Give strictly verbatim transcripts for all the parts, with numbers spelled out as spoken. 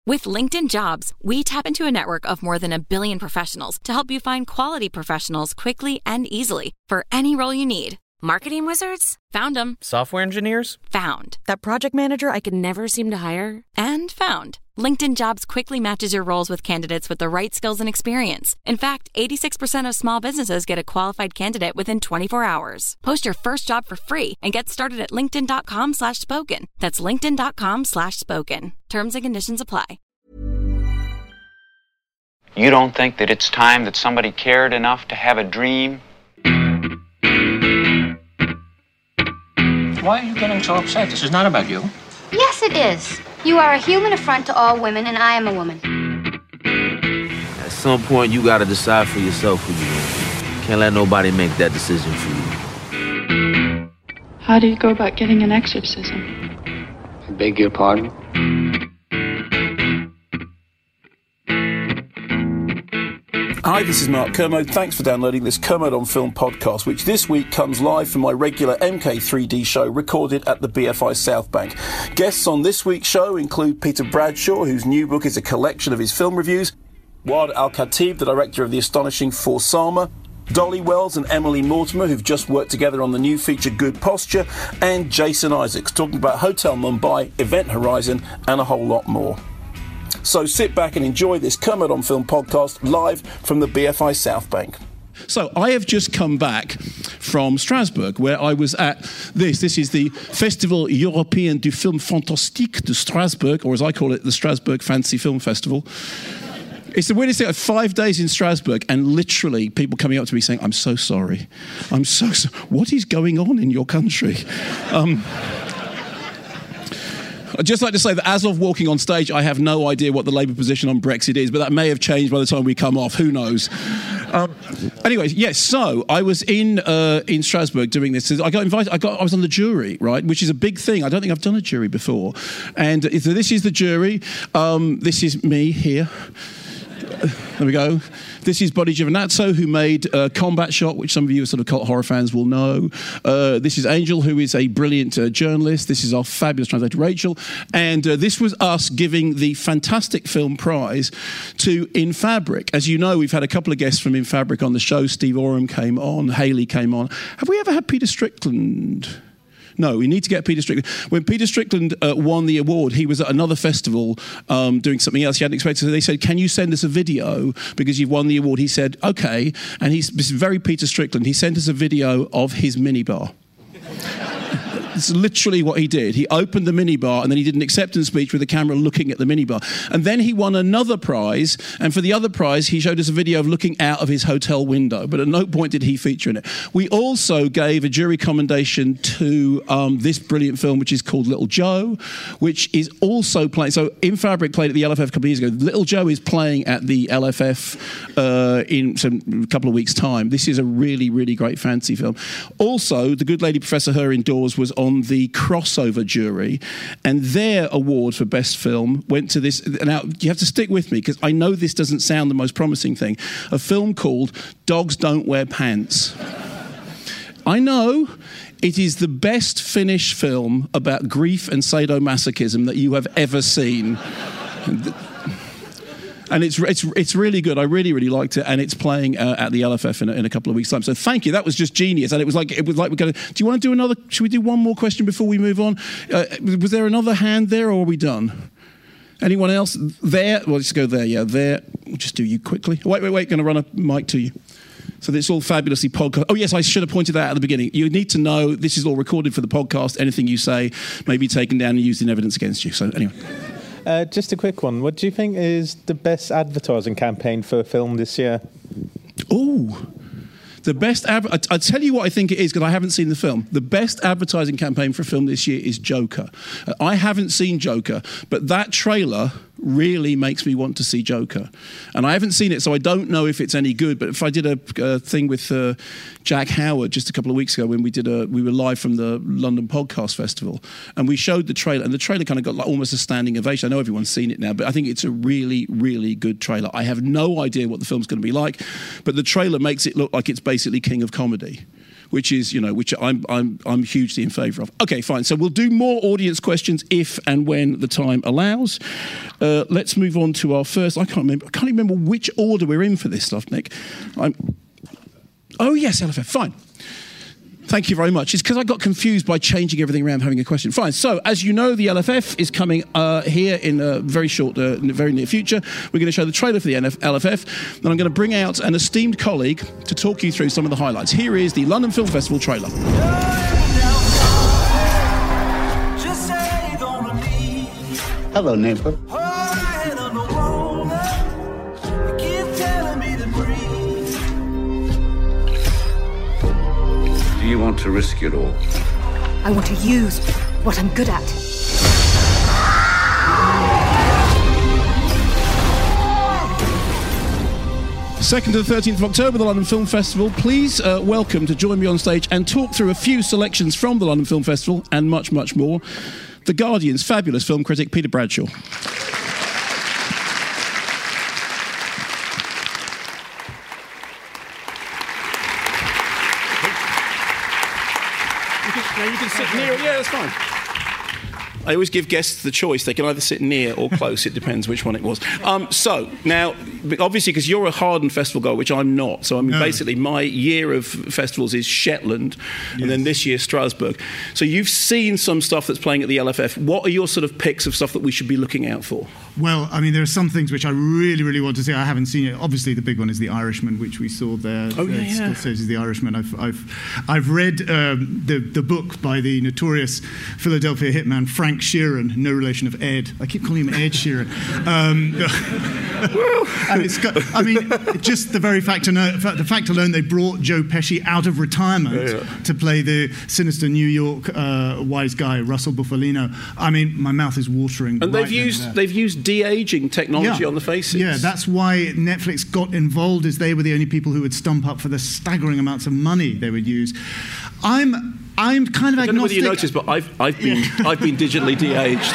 With LinkedIn Jobs, we tap into a network of more than a billion professionals to help you find quality professionals quickly and easily for any role you need. Marketing wizards? Found them. Software engineers? Found. That project manager I could never seem to hire? And found. LinkedIn Jobs quickly matches your roles with candidates with the right skills and experience. In fact, eighty-six percent of small businesses get a qualified candidate within twenty-four hours. Post your first job for free and get started at linkedin.com slash spoken. That's linkedin.com slash spoken. Terms and conditions apply. You don't think that it's time that somebody cared enough to have a dream? Why are you getting so upset? This is not about you. Yes, it is. You are a human affront to all women, and I am a woman. At some point, you gotta decide for yourself who you are. Can't let nobody make that decision for you. How do you go about getting an exorcism? I beg your pardon? Hi, this is Mark Kermode. Thanks for downloading this Kermode on Film podcast, which this week comes live from my regular M K three D show recorded at the B F I South Bank. Guests on this week's show include Peter Bradshaw, whose new book is a collection of his film reviews, Waad Al-Khatib, the director of the astonishing For Sama, Dolly Wells and Emily Mortimer, who've just worked together on the new feature Good Posture, and Jason Isaacs, talking about Hotel Mumbai, Event Horizon, and a whole lot more. So sit back and enjoy this Kermode on Film podcast live from the B F I South Bank. So I have just come back from Strasbourg, where I was at this. This is the Festival Européen du Film Fantastique de Strasbourg, or as I call it, the Strasbourg Fancy Film Festival. It's the weirdest thing. Five days in Strasbourg, and literally people coming up to me saying, "I'm so sorry. I'm so sorry. What is going on in your country?" Um... I'd just like to say that as of walking on stage, I have no idea what the Labour position on Brexit is, but that may have changed by the time we come off. Who knows? Um, anyways, yes. So I was in uh, in Strasbourg doing this. I got invited. I got. I was on the jury, right, which is a big thing. I don't think I've done a jury before. And so this is the jury. Um, this is me here. There we go. This is Bodhi Giovinazzo, who made uh, Combat Shot, which some of you sort of cult horror fans will know. Uh, this is Angel, who is a brilliant uh, journalist. This is our fabulous translator, Rachel. And uh, this was us giving the fantastic film prize to In Fabric. As you know, we've had a couple of guests from In Fabric on the show. Steve Oram came on. Haley came on. Have we ever had Peter Strickland? No, we need to get Peter Strickland. When Peter Strickland uh, won the award, he was at another festival um, doing something else he hadn't expected. So they said, "Can you send us a video because you've won the award?" He said, "Okay." And he's this is very Peter Strickland. He sent us a video of his minibar. It's literally what he did. He opened the minibar and then he did an acceptance speech with the camera looking at the minibar. And then he won another prize, and for the other prize, he showed us a video of looking out of his hotel window, but at no point did he feature in it. We also gave a jury commendation to um, this brilliant film, which is called Little Joe, which is also playing. So In Fabric played at the L F F a couple of years ago. Little Joe is playing at the L F F uh, in some, a couple of weeks' time. This is a really, really great fancy film. Also, the good lady Professor Her indoors was on on the crossover jury, and their award for best film went to this. Now you have to stick with me because I know this doesn't sound the most promising thing. A film called Dogs Don't Wear Pants. I know it is the best Finnish film about grief and sadomasochism that you have ever seen. And it's it's it's really good. I really really liked it, and it's playing uh, at the L F F in a, in a couple of weeks' time. So thank you. That was just genius, and it was like it was like we're going to. Do you want to do another? Should we do one more question before we move on? Uh, was there another hand there, or are we done? Anyone else there? Well, let's go there. Yeah, there. We'll just do you quickly. Wait, wait, wait. Going to run a mic to you. So it's all fabulously podcast. Oh, yes, I should have pointed that out at the beginning. You need to know this is all recorded for the podcast. Anything you say may be taken down and used in evidence against you. So anyway. Uh, just a quick one. What do you think is the best advertising campaign for a film this year? Oh, the best... Ad- I, I'll tell you what I think it is, because I haven't seen the film. The best advertising campaign for a film this year is Joker. Uh, I haven't seen Joker, but that trailer really makes me want to see Joker. And I haven't seen it, so I don't know if it's any good, but if I did a, a thing with uh, Jack Howard just a couple of weeks ago when we did a, we were live from the London Podcast Festival, and we showed the trailer, and the trailer kind of got like almost a standing ovation. I know everyone's seen it now, but I think it's a really, really good trailer. I have no idea what the film's going to be like, but the trailer makes it look like it's basically King of Comedy, which is, you know, which I'm I'm I'm hugely in favour of. Okay, fine. So we'll do more audience questions if and when the time allows. Uh, let's move on to our first. I can't remember. I can't remember which order we're in for this stuff, Nick. I'm. Oh yes, L F F. Fine. Thank you very much. It's because I got confused by changing everything around, having a question. Fine. So, as you know, the L F F is coming uh, here in a very short, uh, in a very near future. We're going to show the trailer for the L F F, and I'm going to bring out an esteemed colleague to talk you through some of the highlights. Here is the London Film Festival trailer. Hello, neighbor. Do you want to risk it all? I want to use what I'm good at. second to the thirteenth of October, the London Film Festival. Please uh, welcome to join me on stage and talk through a few selections from the London Film Festival and much, much more, The Guardian's fabulous film critic, Peter Bradshaw. Now you can sit near it. Yeah, that's fine. I always give guests the choice. They can either sit near or close. It depends which one it was. Um, so, now, obviously, because you're a hardened festival goer, which I'm not. So, I mean, no. Basically, my year of festivals is Shetland, yes. And then this year, Strasbourg. So, you've seen some stuff that's playing at the L F F. What are your sort of picks of stuff that we should be looking out for? Well, I mean, there are some things which I really, really want to see. I haven't seen it. Obviously, the big one is The Irishman, which we saw there. Oh, yeah, yeah. Scorsese's The Irishman. I've, I've, I've read um, the, the book by the notorious Philadelphia hitman Frank Sheeran, no relation of Ed. I keep calling him Ed Sheeran. Um, and it's got, I mean, just the very fact, know, the fact alone they brought Joe Pesci out of retirement yeah, yeah. to play the sinister New York uh, wise guy, Russell Bufalino. I mean, my mouth is watering. And right they've used they've used de-aging technology yeah. on the faces. Yeah, that's why Netflix got involved, as they were the only people who would stump up for the staggering amounts of money they would use. I'm I'm kind of agnostic. I don't know whether you noticed, but I've I've been yeah. I've been digitally de-aged.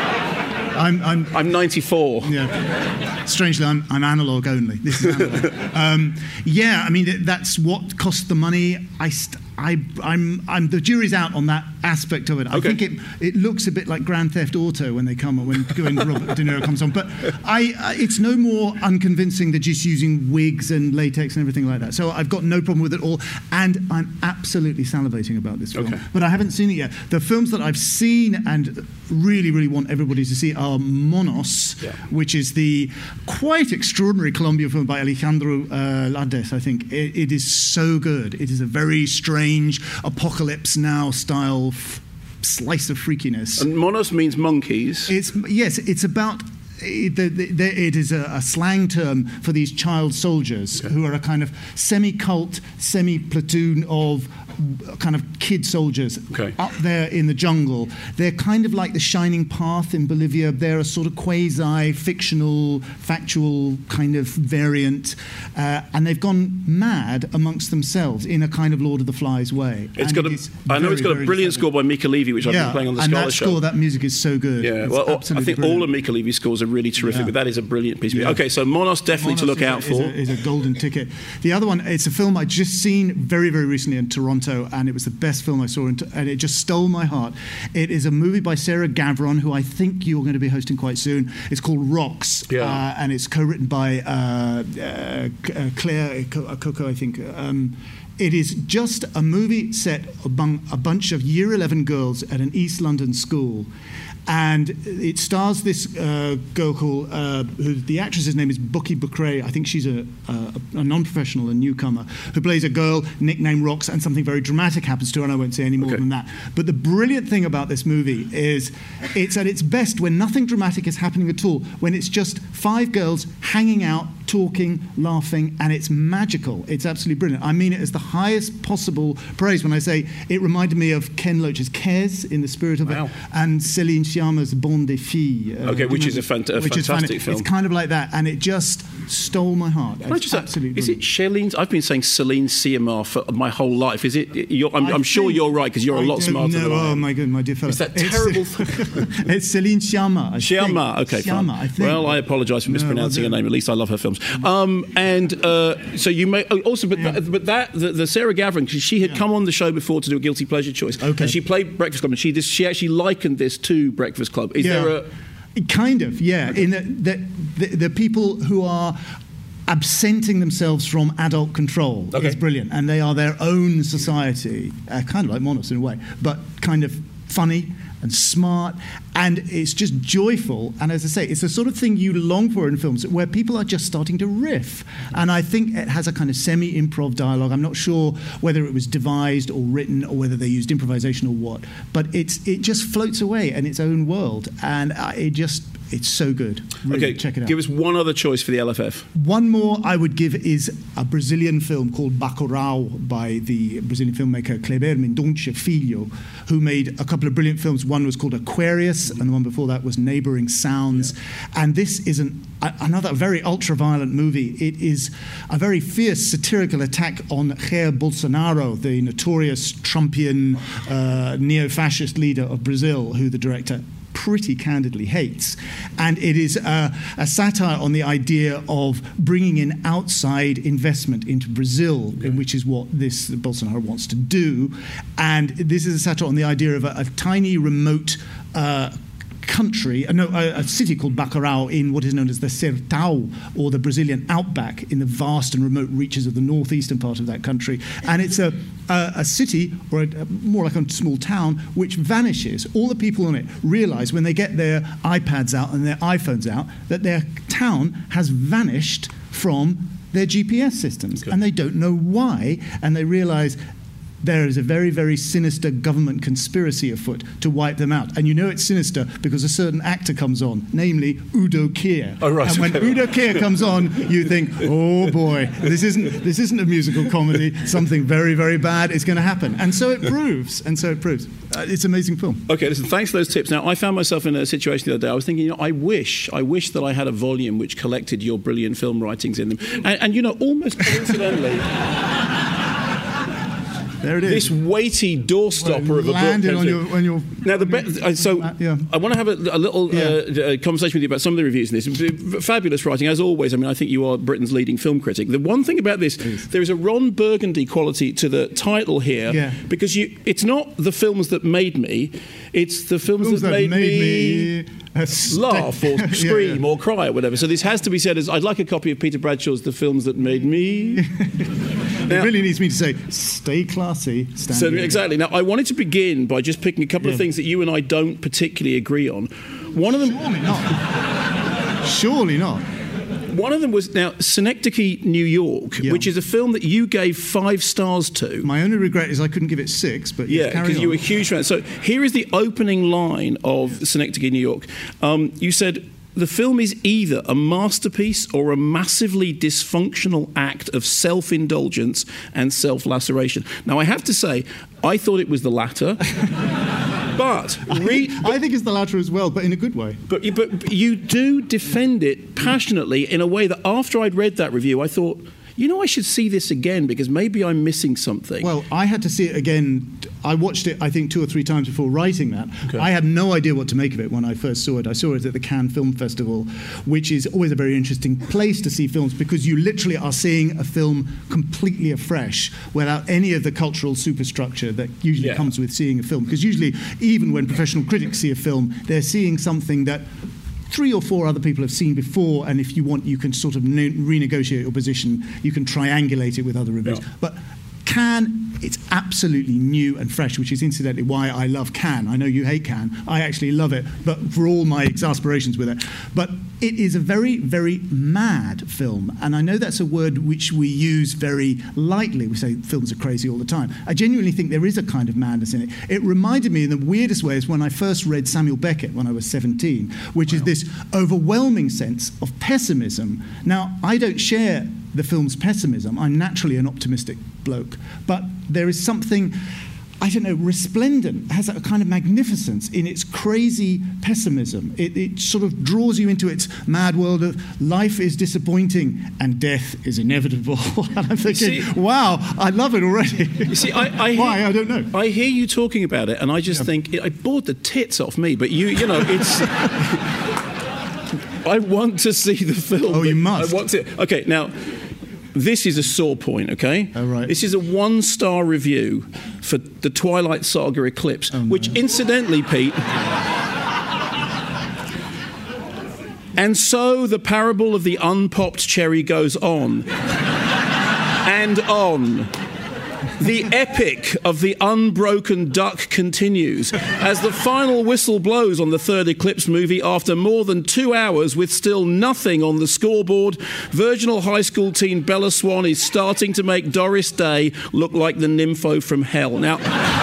I'm, I'm I'm ninety-four. Yeah. Strangely, I'm I'm analog only. This is analog. um, yeah, I mean that's what cost the money. I st- I I'm I'm the jury's out on that aspect of it. I okay. think it it looks a bit like Grand Theft Auto when they come on, when, when Robert De Niro comes on. But I uh, it's no more unconvincing than just using wigs and latex and everything like that. So I've got no problem with it all, and I'm absolutely salivating about this film. Okay. But I haven't seen it yet. The films that I've seen and really really want everybody to see are Monos, yeah. which is the quite extraordinary Colombian film by Alejandro uh, Lades. I think it, it is so good. It is a very strange Apocalypse Now style f- slice of freakiness. And Monos means monkeys. It's yes, it's about. It, the, the, it is a, a slang term for these child soldiers okay. who are a kind of semi-cult, semi-platoon of kind of kid soldiers okay. up there in the jungle. They're kind of like the Shining Path in Bolivia. They're a sort of quasi-fictional, factual kind of variant. Uh, and they've gone mad amongst themselves in a kind of Lord of the Flies way. It's and got it a, I know very, it's got a brilliant score by Mika Levy, which I've yeah, been playing on the and Scholar that Show. score, that music is so good. Yeah, it's well, I think brilliant. all of Mika Levy's scores are really terrific, Yeah. but that is a brilliant piece of Yeah. music. Okay, so Monos definitely Monos to look is out a, for. Is a, is a golden ticket. The other one, it's a film I'd just seen very, very recently in Toronto, and it was the best film I saw, in, and it just stole my heart. It is a movie by Sarah Gavron, who I think you're going to be hosting quite soon. It's called Rocks, yeah. uh, and it's co-written by uh, uh, Claire Coco, I think. Um, It is just a movie set among a bunch of year eleven girls at an East London school. And it stars this uh, girl called, uh, who the actress's name is Bucky Bucray. I think she's a, a, a non-professional, a newcomer, who plays a girl nicknamed Rocks, and something very dramatic happens to her, and I won't say any more okay. than that. But the brilliant thing about this movie is it's at its best when nothing dramatic is happening at all, when it's just five girls hanging out, talking, laughing, and it's magical. It's absolutely brilliant. I mean it as the highest possible praise when I say it reminded me of Ken Loach's Kes, in the spirit of wow. it, and Céline Sciamma's Bon des Filles. Uh, okay, which is a, fant- a which fantastic is film. It's kind of like that, and it just stole my heart. Can I It's just absolutely is it Charlene? I've been saying Celine Sciamma for my whole life. Is it? You're, I'm, I I'm sure think- you're right because you're a I lot don't smarter know. than I Oh am. my God, my dear fellow. It's that It's- terrible. It's Celine Sciamma. I think. Sciamma, okay, Sciamma, fine. I think. Well, I apologise for No, mispronouncing well, her name. At least I love her films. Um, and uh, so you may oh, also, but Yeah. that, but that the, the Sarah Gavin, 'cause she had Yeah. come on the show before to do a guilty pleasure choice, Okay. and she played Breakfast Club, and she this, she actually likened this to Breakfast Club. Is Yeah. there a Kind of, yeah. In the, the, the, the people who are absenting themselves from adult control Okay. is brilliant, and they are their own society, uh, kind of like Monos in a way, but kind of funny and smart, and it's just joyful. And as I say, it's the sort of thing you long for in films where people are just starting to riff. And I think it has a kind of semi-improv dialogue. I'm not sure whether it was devised or written or whether they used improvisation or what, but it's it just floats away in its own world, and uh, it just it's so good. Really, okay? check it out. Give us one other choice for the L F F. One more I would give is a Brazilian film called Bacurau by the Brazilian filmmaker Kleber Mendonça Filho, who made a couple of brilliant films. One was called Aquarius, and the one before that was Neighbouring Sounds. Yeah. And this is an, a, another very ultra-violent movie. It is a very fierce satirical attack on Jair Bolsonaro, the notorious Trumpian uh, neo-fascist leader of Brazil, who the director pretty candidly hates. And it is a, a satire on the idea of bringing in outside investment into Brazil, okay. which is what this Bolsonaro wants to do. And this is a satire on the idea of a, a tiny, remote uh, country, uh, no, a, a city called Bacurau in what is known as the Sertão, or the Brazilian outback, in the vast and remote reaches of the northeastern part of that country. And it's a, a, a city, or a, a, more like a small town, which vanishes. All the people on it realise when they get their iPads out and their iPhones out that their town has vanished from their G P S systems. Okay. And they don't know why, and they realise there is a very, very sinister government conspiracy afoot to wipe them out. And you know it's sinister because a certain actor comes on, namely Udo Kier. Oh, right. And when okay. Udo Kier comes on, you think, oh boy, this isn't this isn't a musical comedy. Something very, very bad is going to happen. And so it proves. And so it proves. Uh, it's an amazing film. Okay, listen, thanks for those tips. Now, I found myself in a situation the other day. I was thinking, you know, I wish, I wish that I had a volume which collected your brilliant film writings in them. And, and you know, almost coincidentally... There it is. This weighty doorstopper well, of a landed book. On your, on your, now, the be- so uh, yeah. I want to have a, a little yeah. uh, conversation with you about some of the reviews in this. Fabulous writing, as always. I mean, I think you are Britain's leading film critic. The one thing about this, Please. there is a Ron Burgundy quality to the title here, yeah. because you, it's not the films that made me, it's the films, films that, that made, made me... me laugh or scream yeah, yeah. or cry or whatever. So this has to be said as, I'd like a copy of Peter Bradshaw's The Films That Made Me. Now, it really needs me to say, stay classy, stand so, here. Exactly. Now, I wanted to begin by just picking a couple yeah. of things that you and I don't particularly agree on. One of them... Surely not. Surely not. One of them was, now, Synecdoche, New York, yeah. which is a film that you gave five stars to. My only regret is I couldn't give it six, but yeah, because you were a huge fan. So here is the opening line of Synecdoche, New York. Um, you said... The film is either a masterpiece or a massively dysfunctional act of self-indulgence and self-laceration. Now, I have to say, I thought it was the latter. But, re- I, I think it's the latter as well, but in a good way. But, but you do defend it passionately in a way that after I'd read that review, I thought, you know, I should see this again because maybe I'm missing something. Well, I had to see it again. I watched it, I think, two or three times before writing that. Okay. I had no idea what to make of it when I first saw it. I saw it at the Cannes Film Festival, which is always a very interesting place to see films because you literally are seeing a film completely afresh without any of the cultural superstructure that usually yeah. comes with seeing a film. Because usually, even when professional critics see a film, they're seeing something that three or four other people have seen before, and if you want, you can sort of ne- renegotiate your position. You can triangulate it with other reviews. Yeah. But Cannes, it's absolutely new and fresh, which is incidentally why I love Cannes. I know you hate Cannes. I actually love it, but for all my exasperations with it. But it is a very, very mad film, and I know that's a word which we use very lightly. We say films are crazy all the time. I genuinely think there is a kind of madness in it. It reminded me in the weirdest ways when I first read Samuel Beckett when I was seventeen, which wow. is this overwhelming sense of pessimism. Now, I don't share the film's pessimism. I'm naturally an optimistic bloke. But there is something I don't know, resplendent, has a kind of magnificence in its crazy pessimism. It, it sort of draws you into its mad world of life is disappointing and death is inevitable. And I'm thinking, see, wow, I love it already. You see, I, I why hear, I don't know. I hear you talking about it, and I just yeah. think it, it bored the tits off me. But you, you know, it's. I want to see the film. Oh, you must. I want to. Okay, now. This is a sore point, okay? Oh, right. This is a one-star review for the Twilight Saga Eclipse, oh, no. which, incidentally, Pete... And so the parable of the unpopped cherry goes on and on. The epic of the unbroken duck continues as the final whistle blows on the third Eclipse movie after more than two hours with still nothing on the scoreboard. Virginal high school teen Bella Swan is starting to make Doris Day look like the nympho from hell. Now...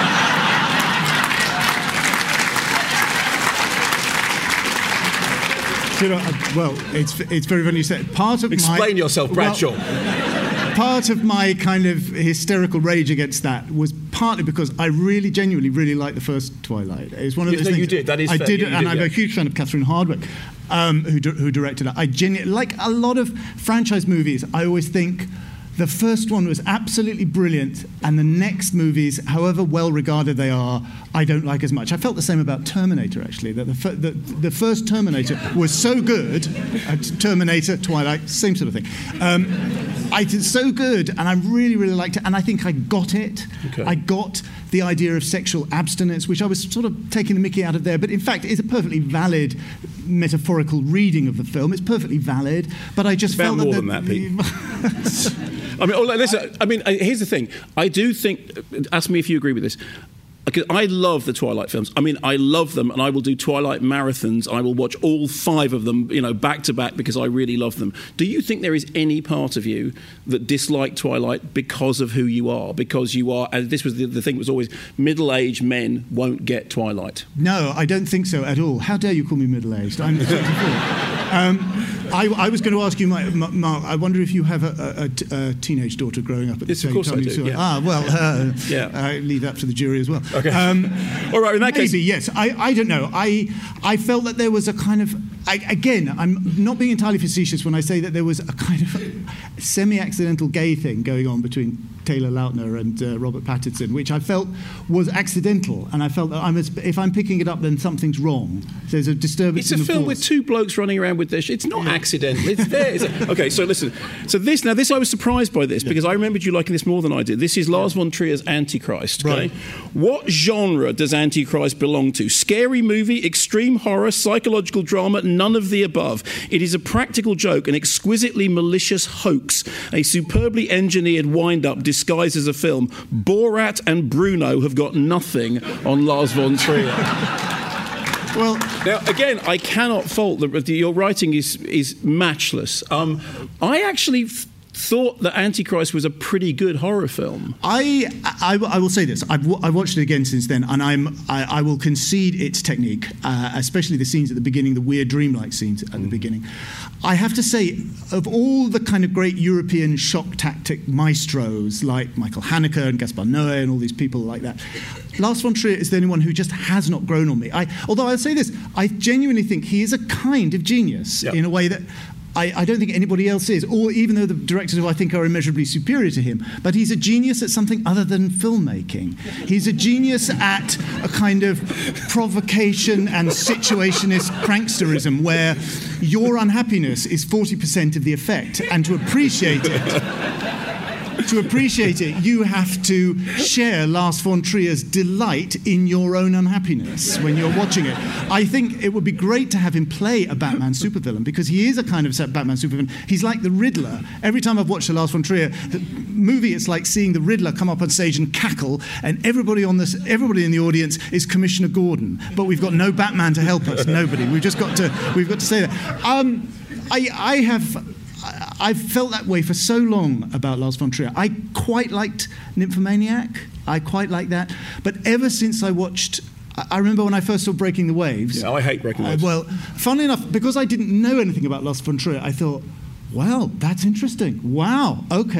You know, uh, well, it's it's very funny you said. Part of Explain my, yourself, Bradshaw. Well, part of my kind of hysterical rage against that was partly because I really, genuinely, really liked the first Twilight. It's one of yes, those no, things. you did. That is I fair. did, yeah, and did, I'm yeah. a huge fan of Catherine Hardwicke, um, who who directed it. I genuinely like a lot of franchise movies. I always think. The first one was absolutely brilliant, and the next movies, however well regarded they are, I don't like as much. I felt the same about Terminator, actually, that the, fir- the, the first Terminator was so good, uh, Terminator, Twilight, same sort of thing. Um, I did so good, and I really, really liked it, and I think I got it. Okay. I got the idea of sexual abstinence, which I was sort of taking the mickey out of there, but in fact is a perfectly valid metaphorical reading of the film. It's perfectly valid, but I just it's about felt more that... than that, Pete. I mean, oh, listen, I mean, here's the thing. I do think, ask me if you agree with this, because I love the Twilight films. I mean, I love them, and I will do Twilight marathons. I will watch all five of them, you know, back to back, because I really love them. Do you think there is any part of you that disliked Twilight because of who you are? Because you are, and this was the, the thing was always, middle-aged men won't get Twilight. No, I don't think so at all. How dare you call me middle-aged? I'm thirty-four. um, I, I was going to ask you, Mark, I wonder if you have a, a, a teenage daughter growing up at the yes, same of course time. I do, you yeah. Ah, well, uh, yeah. I leave that to the jury as well. Okay. Um, All right, in that maybe, case... yes. I, I don't know. I, I felt that there was a kind of... I, again, I'm not being entirely facetious when I say that there was a kind of semi-accidental gay thing going on between Taylor Lautner and uh, Robert Pattinson, which I felt was accidental, and I felt that I'm as, if I'm picking it up, then something's wrong. There's a disturbance. It's a in the film force. with two blokes running around with their. Sh- it's not yeah. accidental. It's there. It's a, okay, so listen. So this now this I was surprised by this yeah. because I remembered you liking this more than I did. This is Lars von Trier's Antichrist. Okay? Right. What genre does Antichrist belong to? Scary movie, extreme horror, psychological drama, none of the above. It is a practical joke, an exquisitely malicious hoax, a superbly engineered wind-up disguised as a film. Borat and Bruno have got nothing on Lars von Trier. Well, now again, I cannot fault that your writing is is matchless. Um, I actually f- thought that Antichrist was a pretty good horror film. I I, I will say this: I've, w- I've watched it again since then, and I'm I, I will concede its technique, uh, especially the scenes at the beginning, the weird dreamlike scenes at mm. the beginning. I have to say, of all the kind of great European shock tactic maestros like Michael Haneke and Gaspar Noé and all these people like that, Lars von Trier is the only one who just has not grown on me. I, although I'll say this, I genuinely think he is a kind of genius yep. in a way that I, I don't think anybody else is, or even though the directors who I think are immeasurably superior to him, but he's a genius at something other than filmmaking. He's a genius at a kind of provocation and situationist pranksterism where your unhappiness is forty percent of the effect, and to appreciate it... To appreciate it, you have to share Lars von Trier's delight in your own unhappiness when you're watching it. I think it would be great to have him play a Batman supervillain, because he is a kind of Batman supervillain. He's like the Riddler. Every time I've watched a Lars von Trier movie, it's like seeing the Riddler come up on stage and cackle, and everybody on this, everybody in the audience is Commissioner Gordon. But we've got no Batman to help us. Nobody. We've just got to. We've got to say that. Um, I, I have. I've felt that way for so long about Lars von Trier. I quite liked Nymphomaniac. I quite like that. But ever since I watched... I remember when I first saw Breaking the Waves. Yeah, I hate Breaking the Waves. Uh, well, funnily enough, because I didn't know anything about Lars von Trier, I thought, wow, that's interesting. Wow, okay,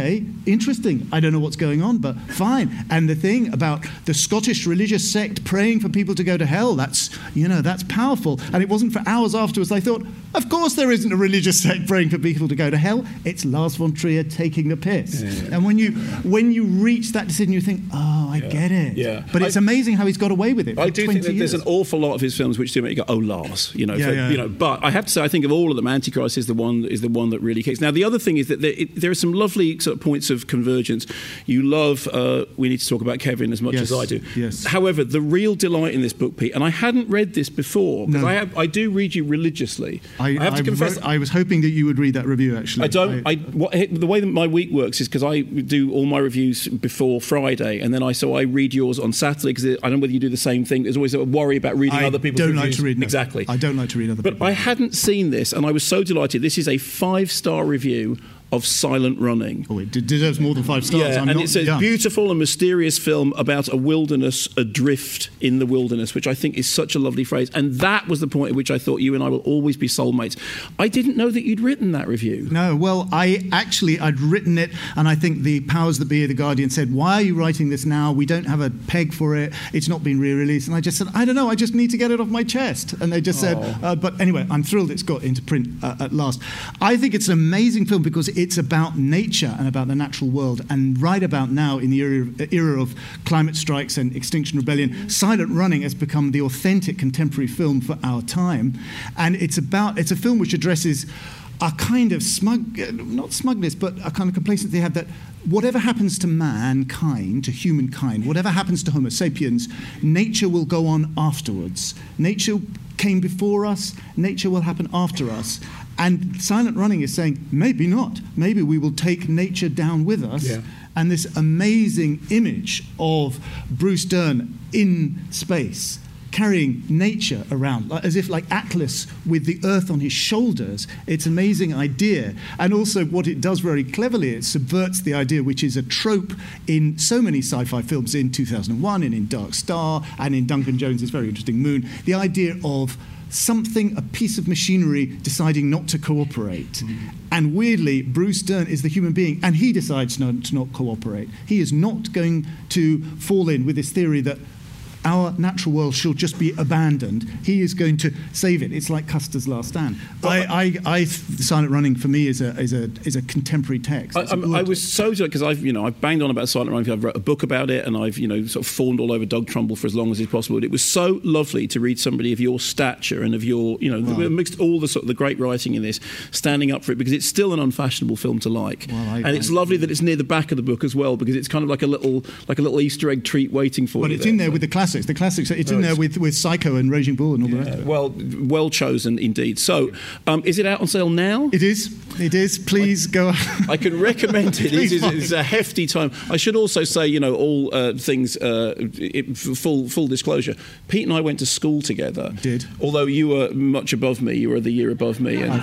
interesting. I don't know what's going on, but fine. And the thing about the Scottish religious sect praying for people to go to hell, that's, you know, that's powerful. And it wasn't for hours afterwards I thought, of course there isn't a religious sect praying for people to go to hell. It's Lars von Trier taking the piss. Yeah, yeah. And when you when you reach that decision, you think, oh, I yeah. get it. Yeah. But it's I, amazing how he's got away with it for I do think that years. there's an awful lot of his films which do make you go, oh, Lars, you know. Yeah, for, yeah. you know. But I have to say, I think of all of them, Antichrist is the one is the one that really kicks. Now, the other thing is that there, it, there are some lovely sort of points of convergence. You love. Uh, we need to talk about Kevin as much yes. as I do. Yes. However, the real delight in this book, Pete, and I hadn't read this before because no. I have I do read you religiously. I, I have to I confess. Wrote, I was hoping that you would read that review. Actually, I don't. I, I what, the way that my week works is because I do all my reviews before Friday, and then I so I read yours on Saturday because I don't know whether you do the same thing. There's always a worry about reading I other people's don't reviews. like to read no. exactly. I don't like to read other. But people. I hadn't seen this, and I was so delighted. This is a five-star review of Silent Running. Oh, it deserves more than five stars. Yeah, I'm and not, it's a yeah. beautiful and mysterious film about a wilderness adrift in the wilderness, which I think is such a lovely phrase. And that was the point at which I thought you and I will always be soulmates. I didn't know that you'd written that review. No, well, I actually, I'd written it, and I think the powers that be of The Guardian said, why are you writing this now? We don't have a peg for it. It's not been re-released. And I just said, I don't know, I just need to get it off my chest. And they just oh. said, uh, but anyway, I'm thrilled it's got into print uh, at last. I think it's an amazing film because it's about nature. Nature and about the natural world, and right about now in the era, era of climate strikes and Extinction Rebellion, Silent Running has become the authentic contemporary film for our time, and it's about it's a film which addresses a kind of smug, not smugness, but a kind of complacency they have that whatever happens to mankind, to humankind, whatever happens to Homo sapiens, nature will go on afterwards. Nature came before us, nature will happen after us. And Silent Running is saying, maybe not. Maybe we will take nature down with us. Yeah. And this amazing image of Bruce Dern in space, carrying nature around, as if like Atlas with the earth on his shoulders. It's an amazing idea. And also what it does very cleverly, it subverts the idea, which is a trope in so many sci-fi films, in two thousand one and in Dark Star and in Duncan Jones's very interesting Moon, the idea of something, a piece of machinery deciding not to cooperate. Mm. And weirdly, Bruce Dern is the human being, and he decides not, to not cooperate. He is not going to fall in with this theory that our natural world shall just be abandoned. He is going to save it. It's like Custer's Last Stand. I, I, I, Silent Running for me is a is a is a contemporary text. I, I, I was so because I've you know I've banged on about Silent Running. I've wrote a book about it, and I've you know sort of fawned all over Doug Trumbull for as long as is possible. It was so lovely to read somebody of your stature and of your you know wow. mixed all the sort of the great writing in this, standing up for it, because it's still an unfashionable film to like, well, I, and it's I, lovely that it's near the back of the book as well, because it's kind of like a little like a little Easter egg treat waiting for but you. But it's there. in there with the classics. The classics. It's oh, in there with, with Psycho and Raging Bull and all yeah. the rest. Well, well chosen indeed. So, um, is it out on sale now? It is. It is. Please I, go. I can recommend it. It's, it's a hefty time. I should also say, you know, all uh, things. Uh, it, full full disclosure. Pete and I went to school together. Did. Although you were much above me, you were the year above me, and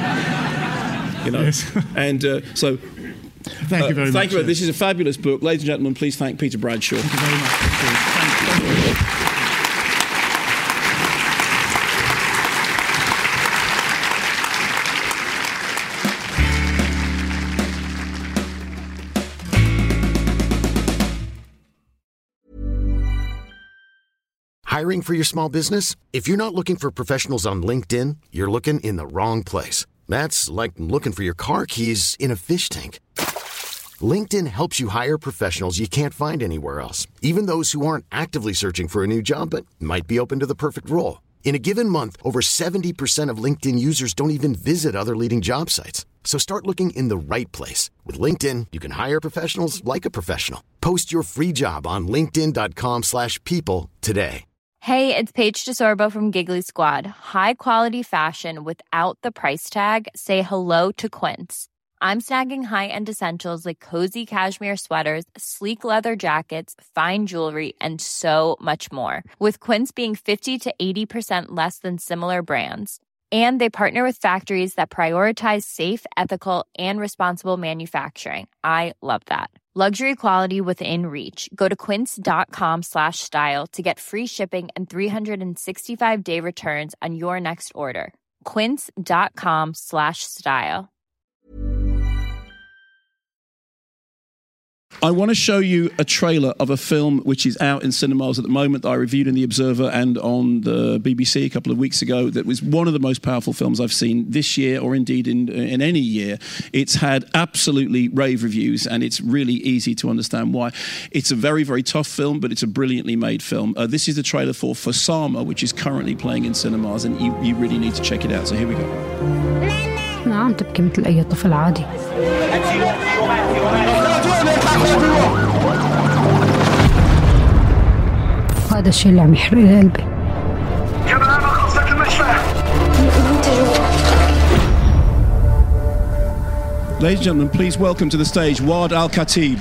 uh, you know, yes. and uh, so. Thank you very uh, much. Thank you. This is a fabulous book. Ladies and gentlemen, please thank Peter Bradshaw. Thank you very much. Thank you. Thank you. Hiring for your small business? If you're not looking for professionals on LinkedIn, you're looking in the wrong place. That's like looking for your car keys in a fish tank. LinkedIn helps you hire professionals you can't find anywhere else, even those who aren't actively searching for a new job but might be open to the perfect role. In a given month, over seventy percent of LinkedIn users don't even visit other leading job sites. So start looking in the right place. With LinkedIn, you can hire professionals like a professional. Post your free job on linkedin.com slash people today. Hey, it's Paige DeSorbo from Giggly Squad. High quality fashion without the price tag. Say hello to Quince. I'm snagging high-end essentials like cozy cashmere sweaters, sleek leather jackets, fine jewelry, and so much more. With Quince being fifty to eighty percent less than similar brands. And they partner with factories that prioritize safe, ethical, and responsible manufacturing. I love that. Luxury quality within reach. Go to quince.com slash style to get free shipping and three sixty-five day returns on your next order. Quince.com slash style. I want to show you a trailer of a film which is out in cinemas at the moment that I reviewed in The Observer and on the B B C a couple of weeks ago. That was one of the most powerful films I've seen this year, or indeed in in any year. It's had absolutely rave reviews, and it's really easy to understand why. It's a very, very tough film, but it's a brilliantly made film. Uh, this is the trailer for For Sama, which is currently playing in cinemas, and you, you really need to check it out. So here we go. نعم تبكي مثل أي طفل عادي. هذا الشيء اللي عم يحرق لي قلبي. Ladies and gentlemen, please welcome to the stage Wad Al-Khatib.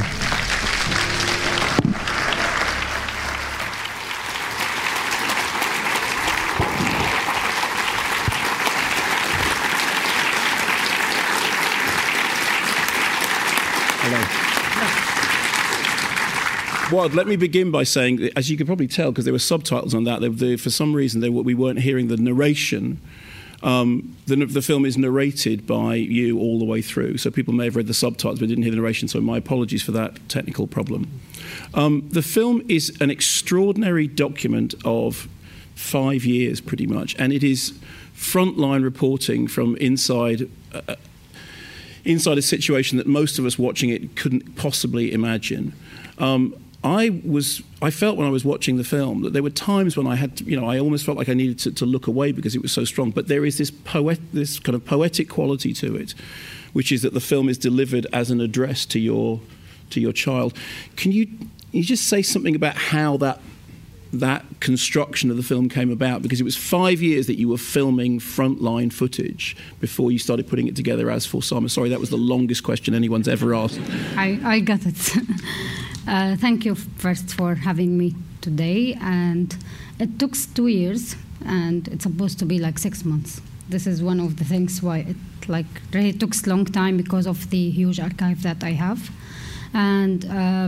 Wad, let me begin by saying, as you could probably tell, because there were subtitles on that, they, they, for some reason they, we weren't hearing the narration. Um, the, the film is narrated by you all the way through, so people may have read the subtitles but didn't hear the narration, so my apologies for that technical problem. Um, the film is an extraordinary document of five years, pretty much, and it is frontline reporting from inside uh, inside a situation that most of us watching it couldn't possibly imagine. Um, I was, I felt when I was watching the film that there were times when I had to, you know, I almost felt like I needed to, to look away because it was so strong. But there is this poet, this kind of poetic quality to it, which is that the film is delivered as an address to your, to your child. Can you, can you just say something about how that, that construction of the film came about? Because it was five years that you were filming frontline footage before you started putting it together as For Sama. Sorry, that was the longest question anyone's ever asked. I, I got it. Uh, thank you first for having me today. And it took two years, and it's supposed to be like six months. This is one of the things why it like really took a long time, because of the huge archive that I have. And uh,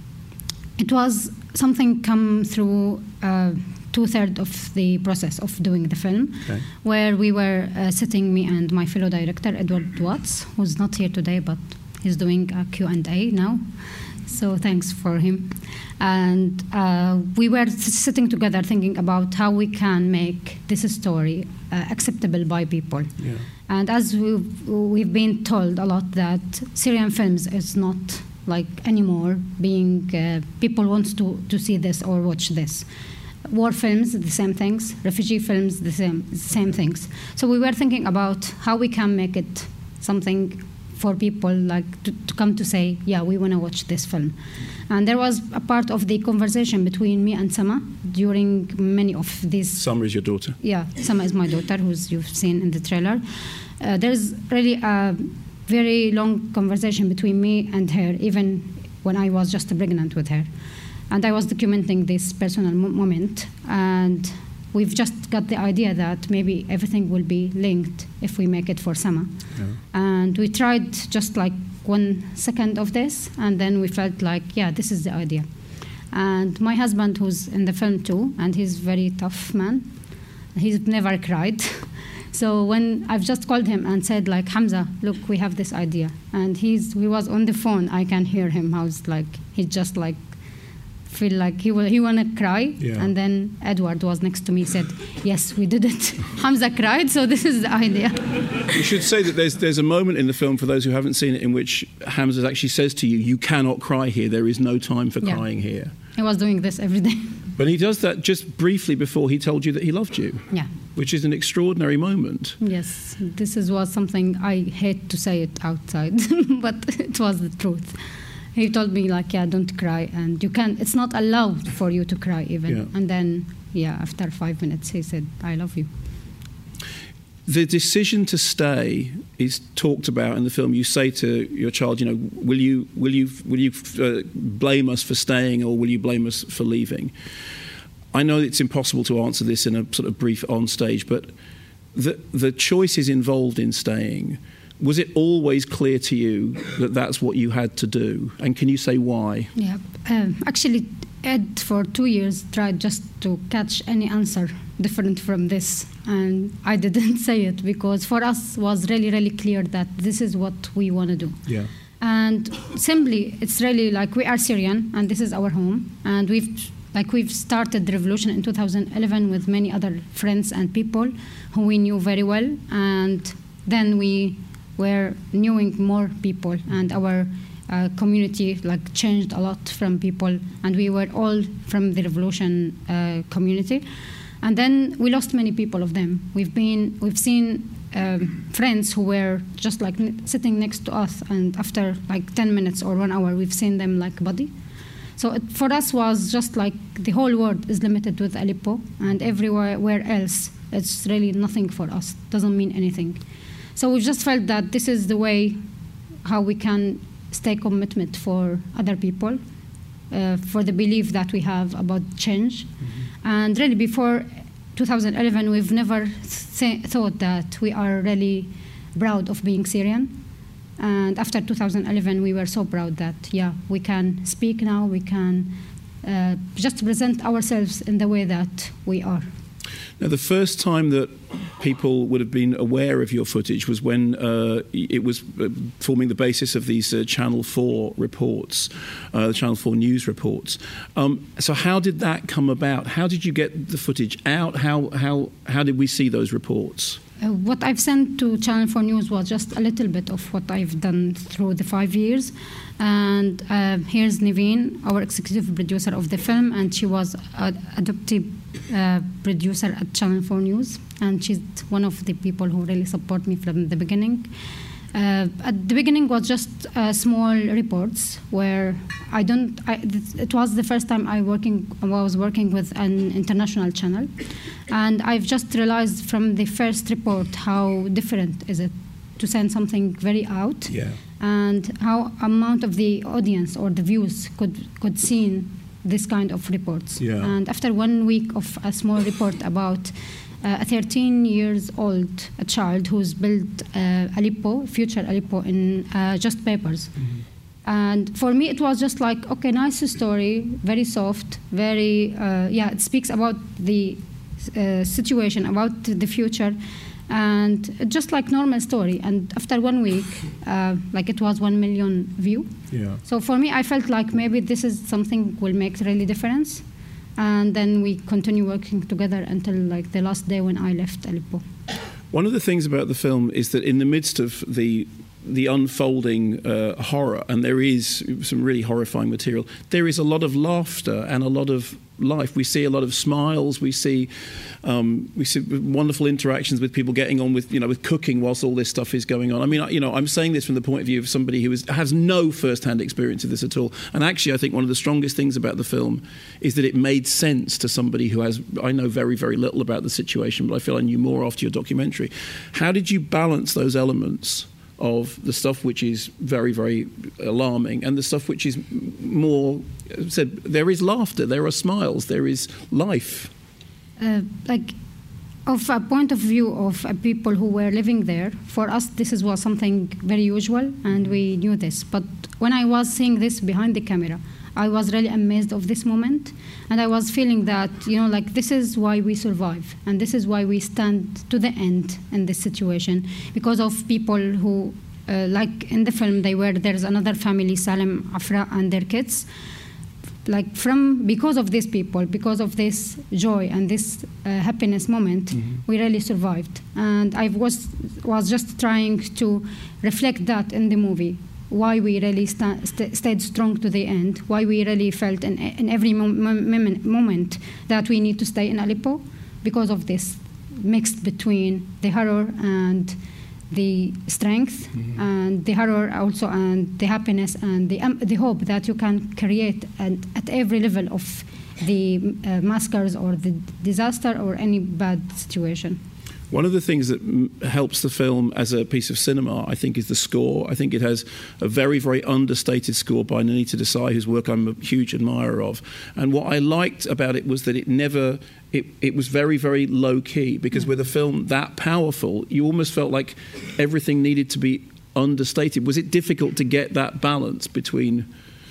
it was something come through uh, two-thirds of the process of doing the film, okay. Where we were uh, sitting, me and my fellow director, Edward Watts, who's not here today, but he's doing a Q and A now. So thanks for him. And uh, we were sitting together thinking about how we can make this story uh, acceptable by people. Yeah. And as we've, we've been told a lot that Syrian films is not like anymore being, uh, people want to, to see this or watch this. War films, the same things. Refugee films, the same, same things. So we were thinking about how we can make it something for people like to, to come to say, yeah, we want to watch this film. And there was a part of the conversation between me and Sama during many of these. Sama is your daughter? Yeah, Sama is my daughter, who you've seen in the trailer. Uh, there's really a very long conversation between me and her, even when I was just pregnant with her. And I was documenting this personal mo- moment. And we've just got the idea that maybe everything will be linked if we make it for Sama. Yeah. And we tried just like one second of this, and then we felt like, yeah, this is the idea. And my husband, who's in the film too, and he's a very tough man, he's never cried. So when I've just called him and said, like, Hamza, look, we have this idea. And he's he was on the phone, I can hear him, how it's like, he just like, feel like he will, he want to cry. Yeah. And then Edward was next to me, said, yes, we did it. Hamza cried, so this is the idea. You should say that there's there's a moment in the film, for those who haven't seen it, in which Hamza actually says to you, you cannot cry here, there is no time for yeah. crying here. He was doing this every day. But he does that just briefly before he told you that he loved you. Yeah. Which is an extraordinary moment. Yes, this is was something I hate to say it outside, but it was the truth. He told me, like, yeah, don't cry, and you can't, it's not allowed for you to cry even. Yeah. And then, yeah, after five minutes, he said, I love you. The decision to stay is talked about in the film. You say to your child, you know, will you, will you, will you uh, blame us for staying, or will you blame us for leaving? I know it's impossible to answer this in a sort of brief on stage, but the the choices involved in staying, was it always clear to you that that's what you had to do? And can you say why? Yeah, um, actually, Ed for two years tried just to catch any answer different from this, and I didn't say it because for us was really, really clear that this is what we want to do. Yeah. And simply, it's really like we are Syrian, and this is our home, and we've like we've started the revolution in two thousand eleven with many other friends and people who we knew very well, and then we were knowing more people, and our uh, community like changed a lot from people, and we were all from the revolution uh, community, and then we lost many people of them. We've been we've seen. Um, friends who were just like n- sitting next to us, and after like ten minutes or one hour, we've seen them like body. So it, for us was just like the whole world is limited with Aleppo, and everywhere else it's really nothing for us. Doesn't mean anything. So we just felt that this is the way how we can stay commitment for other people, uh, for the belief that we have about change, mm-hmm. and really before two thousand eleven, we've never th- thought that we are really proud of being Syrian. And after two thousand eleven, we were so proud that, yeah, we can speak now, we can uh, just present ourselves in the way that we are. Now, the first time that people would have been aware of your footage was when uh, it was uh, forming the basis of these uh, Channel four reports, uh, the Channel four news reports. Um, so how did that come about? How did you get the footage out? How, how, how did we see those reports? Uh, what I've sent to Channel four News was just a little bit of what I've done through the five years. And uh, here's Naveen, our executive producer of the film, and she was an adoptive uh, producer at Channel four News. And she's one of the people who really support me from the beginning. Uh, at the beginning was just uh, small reports where I don't. I, it was the first time I working. I was working with an international channel, and I've just realized from the first report how different is it to send something very out, yeah. and how amount of the audience or the views could could see this kind of reports. Yeah. And after one week of a small report about Uh, a thirteen years old a child who's built uh, Aleppo, future Aleppo, in uh, just papers. Mm-hmm. And for me, it was just like, okay, nice story, very soft, very, uh, yeah, it speaks about the uh, situation, about the future, and just like normal story. And after one week, uh, like it was one million view. Yeah. So for me, I felt like maybe this is something will make really difference. And then we continue working together until like the last day when I left Aleppo. One of the things about the film is that in the midst of the the unfolding uh, horror, and there is some really horrifying material, there is a lot of laughter and a lot of life. We see a lot of smiles. We see um, we see wonderful interactions with people getting on with, you know, with cooking whilst all this stuff is going on. I mean, you know, I'm saying this from the point of view of somebody who is, has no first-hand experience of this at all. And actually, I think one of the strongest things about the film is that it made sense to somebody who has, I know very, very little about the situation, but I feel I knew more after your documentary. How did you balance those elements of the stuff which is very, very alarming and the stuff which is more, said, there is laughter, there are smiles, there is life? Uh, like, of a point of view of uh, people who were living there, for us this is, was something very usual, and we knew this. But when I was seeing this behind the camera, I was really amazed of this moment, and I was feeling that, you know, like this is why we survive, and this is why we stand to the end in this situation, because of people who, uh, like in the film, they were, there's another family, Salem, Afra, and their kids. Like from, because of these people, because of this joy and this uh, happiness moment, mm-hmm. we really survived. And I was, was just trying to reflect that in the movie. Why we really sta- st- stayed strong to the end, why we really felt in, in every mom- mom- moment that we need to stay in Aleppo, because of this mixed between the horror and the strength, mm-hmm. and the horror also, and the happiness, and the um, the hope that you can create at, at every level of the uh, massacres or the disaster or any bad situation. One of the things that m- helps the film as a piece of cinema, I think, is the score. I think it has a very, very understated score by Nanita Desai, whose work I'm a huge admirer of. And what I liked about it was that it never, it, it was very, very low key, because mm. with a film that powerful, you almost felt like everything needed to be understated. Was it difficult to get that balance between?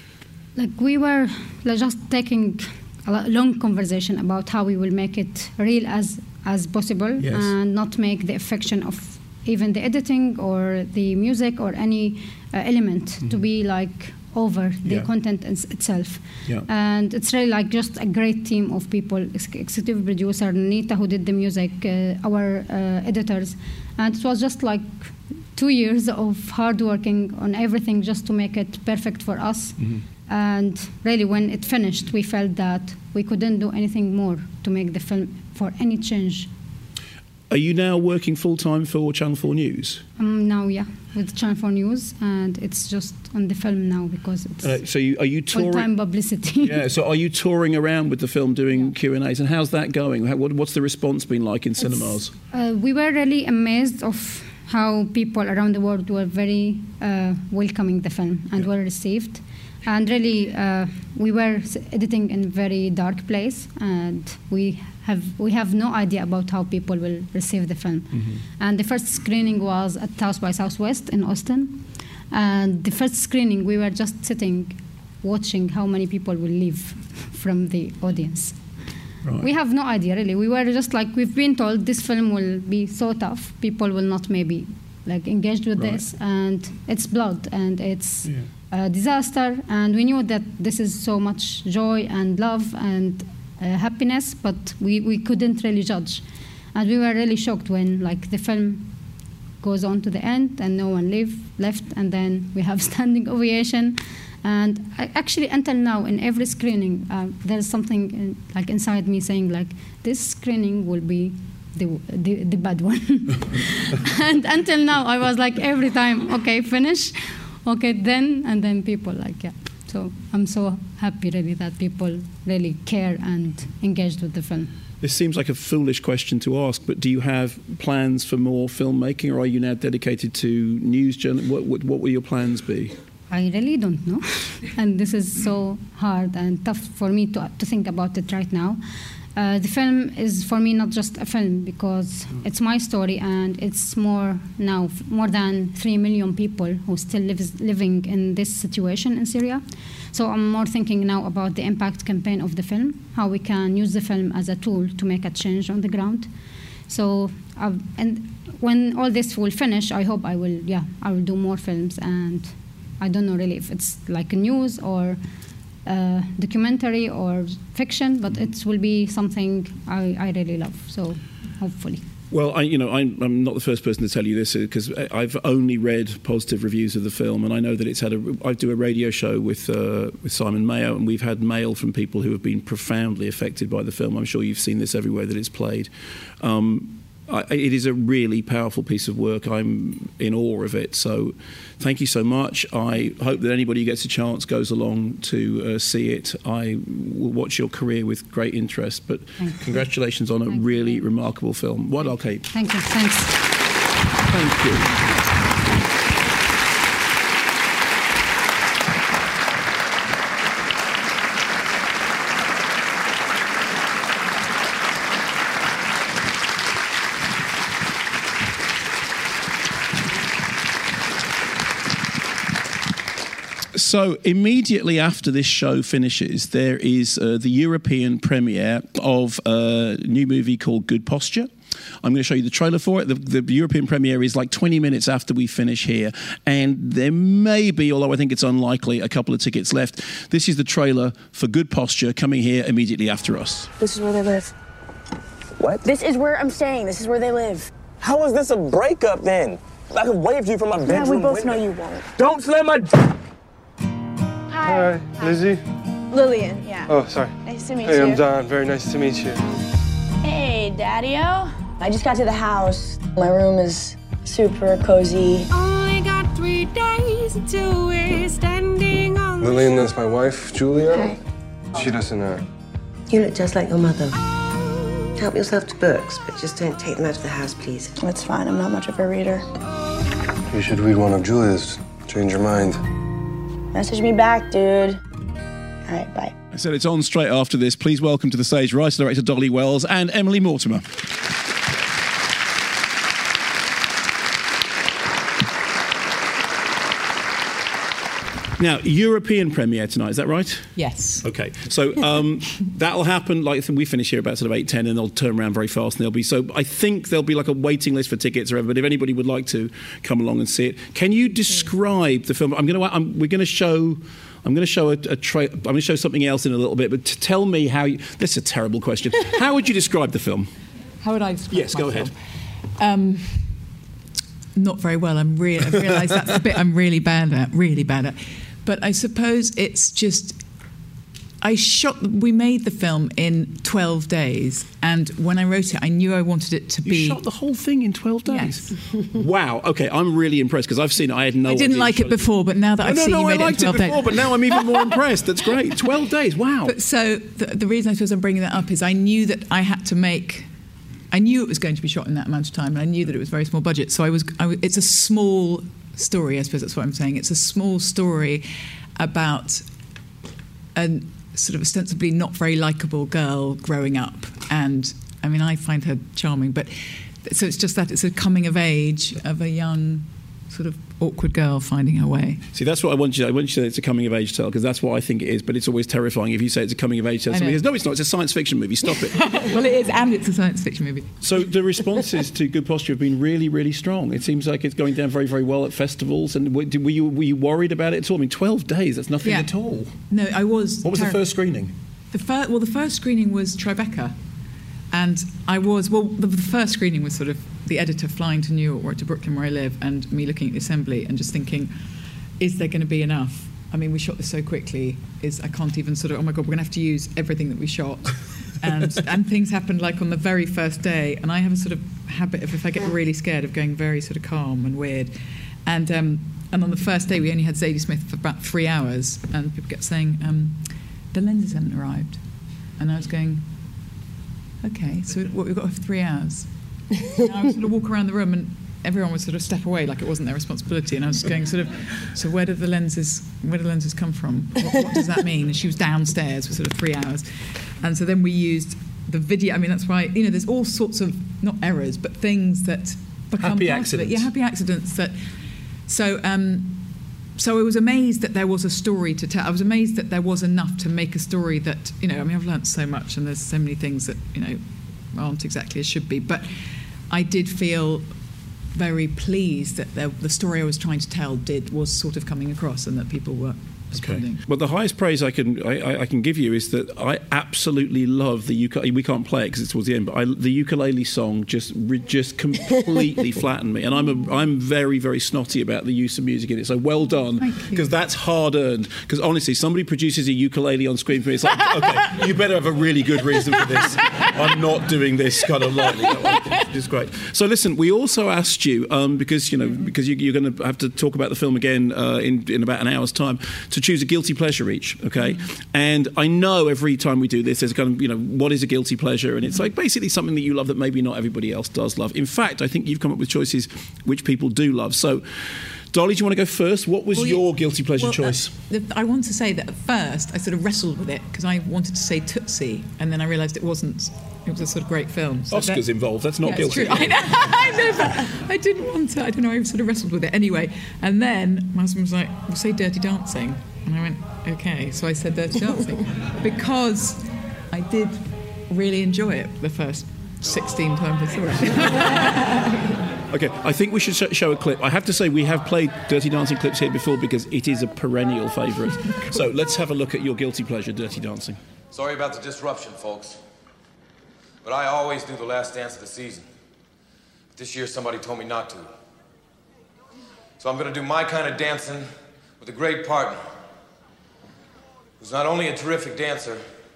Like we were like, just taking a long conversation about how we will make it real as as possible, yes. and not make the affection of even the editing or the music or any uh, element mm-hmm. to be like over the yeah. content ins- itself. Yeah. And it's really like just a great team of people, ex- executive producer Nita who did the music, uh, our uh, editors, and it was just like two years of hard working on everything just to make it perfect for us. Mm-hmm. And really when it finished, we felt that we couldn't do anything more to make the film for any change. Are you now working full-time for Channel four News? Um, now, yeah, with Channel four News, and it's just on the film now because it's uh, so you, are you touring? Full-time publicity. Yeah, so are you touring around with the film doing yeah. Q and A's, and how's that going? How, what, what's the response been like in cinemas? Uh, we were really amazed of how people around the world were very uh, welcoming the film and yeah. well received. And really, uh, we were editing in a very dark place, and we have we have no idea about how people will receive the film. Mm-hmm. And the first screening was at South by Southwest in Austin. And the first screening, we were just sitting, watching how many people will leave from the audience. Right. We have no idea, really. We were just like, we've been told this film will be so tough, people will not maybe like engaged with right. this, and it's blood, and it's yeah. a disaster, and we knew that this is so much joy and love and uh, happiness, but we, we couldn't really judge. And we were really shocked when like the film goes on to the end and no one leave, left, and then we have standing ovation. And I, actually, until now, in every screening, uh, there's something in, like inside me saying, like, this screening will be the the, the bad one. And until now, I was like, every time, okay, finish, okay, then, and then people like, yeah. So I'm so happy, really, that people really care and engaged with the film. This seems like a foolish question to ask, but do you have plans for more filmmaking, or are you now dedicated to news journal? What, what, what will your plans be? I really don't know. And this is so hard and tough for me to, to think about it right now. Uh, the film is, for me, not just a film, because it's my story, and it's more now, more than three million people who still live, living in this situation in Syria. So I'm more thinking now about the impact campaign of the film, how we can use the film as a tool to make a change on the ground. So, uh, and when all this will finish, I hope I will, yeah, I will do more films, and I don't know really if it's like a news or a documentary or fiction, but it will be something I, I really love, so hopefully. Well, I, you know, I'm, I'm not the first person to tell you this, because I've only read positive reviews of the film, and I know that it's had a. I do a radio show with uh, with Simon Mayo, and we've had mail from people who have been profoundly affected by the film. I'm sure you've seen this everywhere that it's played. Um, I, it is a really powerful piece of work. I'm in awe of it. So, thank you so much. I hope that anybody who gets a chance goes along to uh, see it. I will watch your career with great interest. But thank congratulations you. on a thank really you. remarkable film. Well done, Kate. Thank you. Thanks. Thank you. So immediately after this show finishes, there is uh, the European premiere of a new movie called Good Posture. I'm going to show you the trailer for it. The, the European premiere is like twenty minutes after we finish here. And there may be, although I think it's unlikely, a couple of tickets left. This is the trailer for Good Posture, coming here immediately after us. This is where they live. What? This is where I'm staying. This is where they live. How is this a breakup then? I could wave you from my bedroom Yeah, we both window. know you won't. Don't slam my... Hi. Hi, Lizzie. Lillian, yeah. Oh, sorry. Nice to meet hey, you. Hey, I'm Don. Very nice to meet you. Hey, Daddy-O. I just got to the house. My room is super cozy. Only got three days until we're standing on Lillian, that's my wife, Julia. Hi. She doesn't know. You look just like your mother. Help yourself to books, but just don't take them out of the house, please. That's fine. I'm not much of a reader. You should read one of Julia's. Change your mind. Message me back, dude. All right, bye. I said it's on straight after this. Please welcome to the stage writer, director Dolly Wells and Emily Mortimer. Now, European premiere tonight, is that right? Yes. Okay, so um, that'll happen, like we finish here about sort of eight ten, and they'll turn around very fast, and there'll be, so I think there'll be like a waiting list for tickets or whatever, but if anybody would like to come along and see it. Can you describe the film? I'm going to, I'm, we're going to show... I'm going to show a, a tra- I'm going to show something else in a little bit, but t- tell me how you... This is a terrible question. How would you describe the film? How would I describe Yes, my go film? ahead. Um, not very well. I'm really, I've realised that's the bit I'm really bad at, really bad at. But I suppose it's just... I shot... We made the film in twelve days, and when I wrote it, I knew I wanted it to You be... You shot the whole thing in twelve days? Yes. Wow, OK, I'm really impressed, because I've seen it, I had no I idea. didn't like it before, but now that no, I've no, seen no, you I made it in liked twelve it before, days... but now I'm even more impressed. That's great. twelve days, wow. But so the, the reason I suppose I'm bringing that up is I knew that I had to make... I knew it was going to be shot in that amount of time, and I knew that it was very small budget. So I was... I, it's a small story, I suppose that's what I'm saying. It's a small story about a sort of ostensibly not very likeable girl growing up. And, I mean, I find her charming, but... So it's just that it's a coming of age of a young... sort of awkward girl finding her way. See, that's what I want you to I want you to say it's a coming-of-age tale, because that's what I think it is, but it's always terrifying if you say it's a coming-of-age tale. Somebody goes, no, it's not, it's a science fiction movie, stop it. Well, it is, and it's a science fiction movie. So the responses to Good Posture have been really, really strong. It seems like it's going down very, very well at festivals, and were you, were you worried about it at all? I mean, twelve days, that's nothing Yeah. at all. No, I was... What was terri- the first screening? The fir- well, the first screening was Tribeca, and I was... Well, the, the first screening was sort of the editor flying to New York or to Brooklyn where I live, and me looking at the assembly and just thinking, is there going to be enough? I mean, we shot this so quickly, is I can't even sort of, oh my God, we're going to have to use everything that we shot. And and things happened like on the very first day, and I have a sort of habit of, if I get really scared, of going very sort of calm and weird. And um, and on the first day, we only had Zadie Smith for about three hours, and people kept saying, um, the lenses haven't arrived. And I was going, okay, so what, we've got her for three hours. And I would sort of walk around the room, and everyone would sort of step away like it wasn't their responsibility. And I was going sort of, so where did the lenses, where do the lenses come from? What, what does that mean? And she was downstairs for sort of three hours. And so then we used the video. I mean, that's why, you know, there's all sorts of, not errors, but things that become Happy part accidents. of it. Yeah, happy accidents. That. So, um, so I was amazed that there was a story to tell. I was amazed that there was enough to make a story that, you know, I mean, I've learnt so much, and there's so many things that, you know, aren't exactly as should be. But I did feel very pleased that there, the story I was trying to tell did was sort of coming across, and that people were responding. Okay. Well, the highest praise I can I, I can give you is that I absolutely love the ukulele. We can't play it because it's towards the end, but I, the ukulele song just just completely flattened me. And I'm a, I'm very very snotty about the use of music in it. So well done, because that's hard earned. Because honestly, somebody produces a ukulele on screen for me. It's like, okay, you better have a really good reason for this. I'm not doing this kind of lightly. It's great. So listen, we also asked you um, because you know because you, you're going to have to talk about the film again uh, in in about an hour's time, to choose a guilty pleasure each, okay? Mm. And I know every time we do this, there's a kind of, you know, what is a guilty pleasure? And it's like basically something that you love that maybe not everybody else does love. In fact, I think you've come up with choices which people do love. So, Dolly, do you want to go first? What was well, your guilty pleasure well, choice? Uh, I want to say that at first I sort of wrestled with it because I wanted to say Tootsie, and then I realised it wasn't. It was a sort of great film. So Oscars that, involved. That's not yeah, guilty. It's true. I know, I know, but I didn't want to. I don't know. I sort of wrestled with it anyway. And then my husband was like, "We'll say Dirty Dancing," and I went, "Okay." So I said Dirty Dancing because I did really enjoy it the first sixteen times I saw it. Okay, I think we should sh- show a clip. I have to say we have played Dirty Dancing clips here before because it is a perennial favourite. Cool. So let's have a look at your guilty pleasure, Dirty Dancing. Sorry about the disruption, folks. But I always do the last dance of the season. This year, somebody told me not to. So I'm gonna do my kind of dancing with a great partner who's not only a terrific dancer,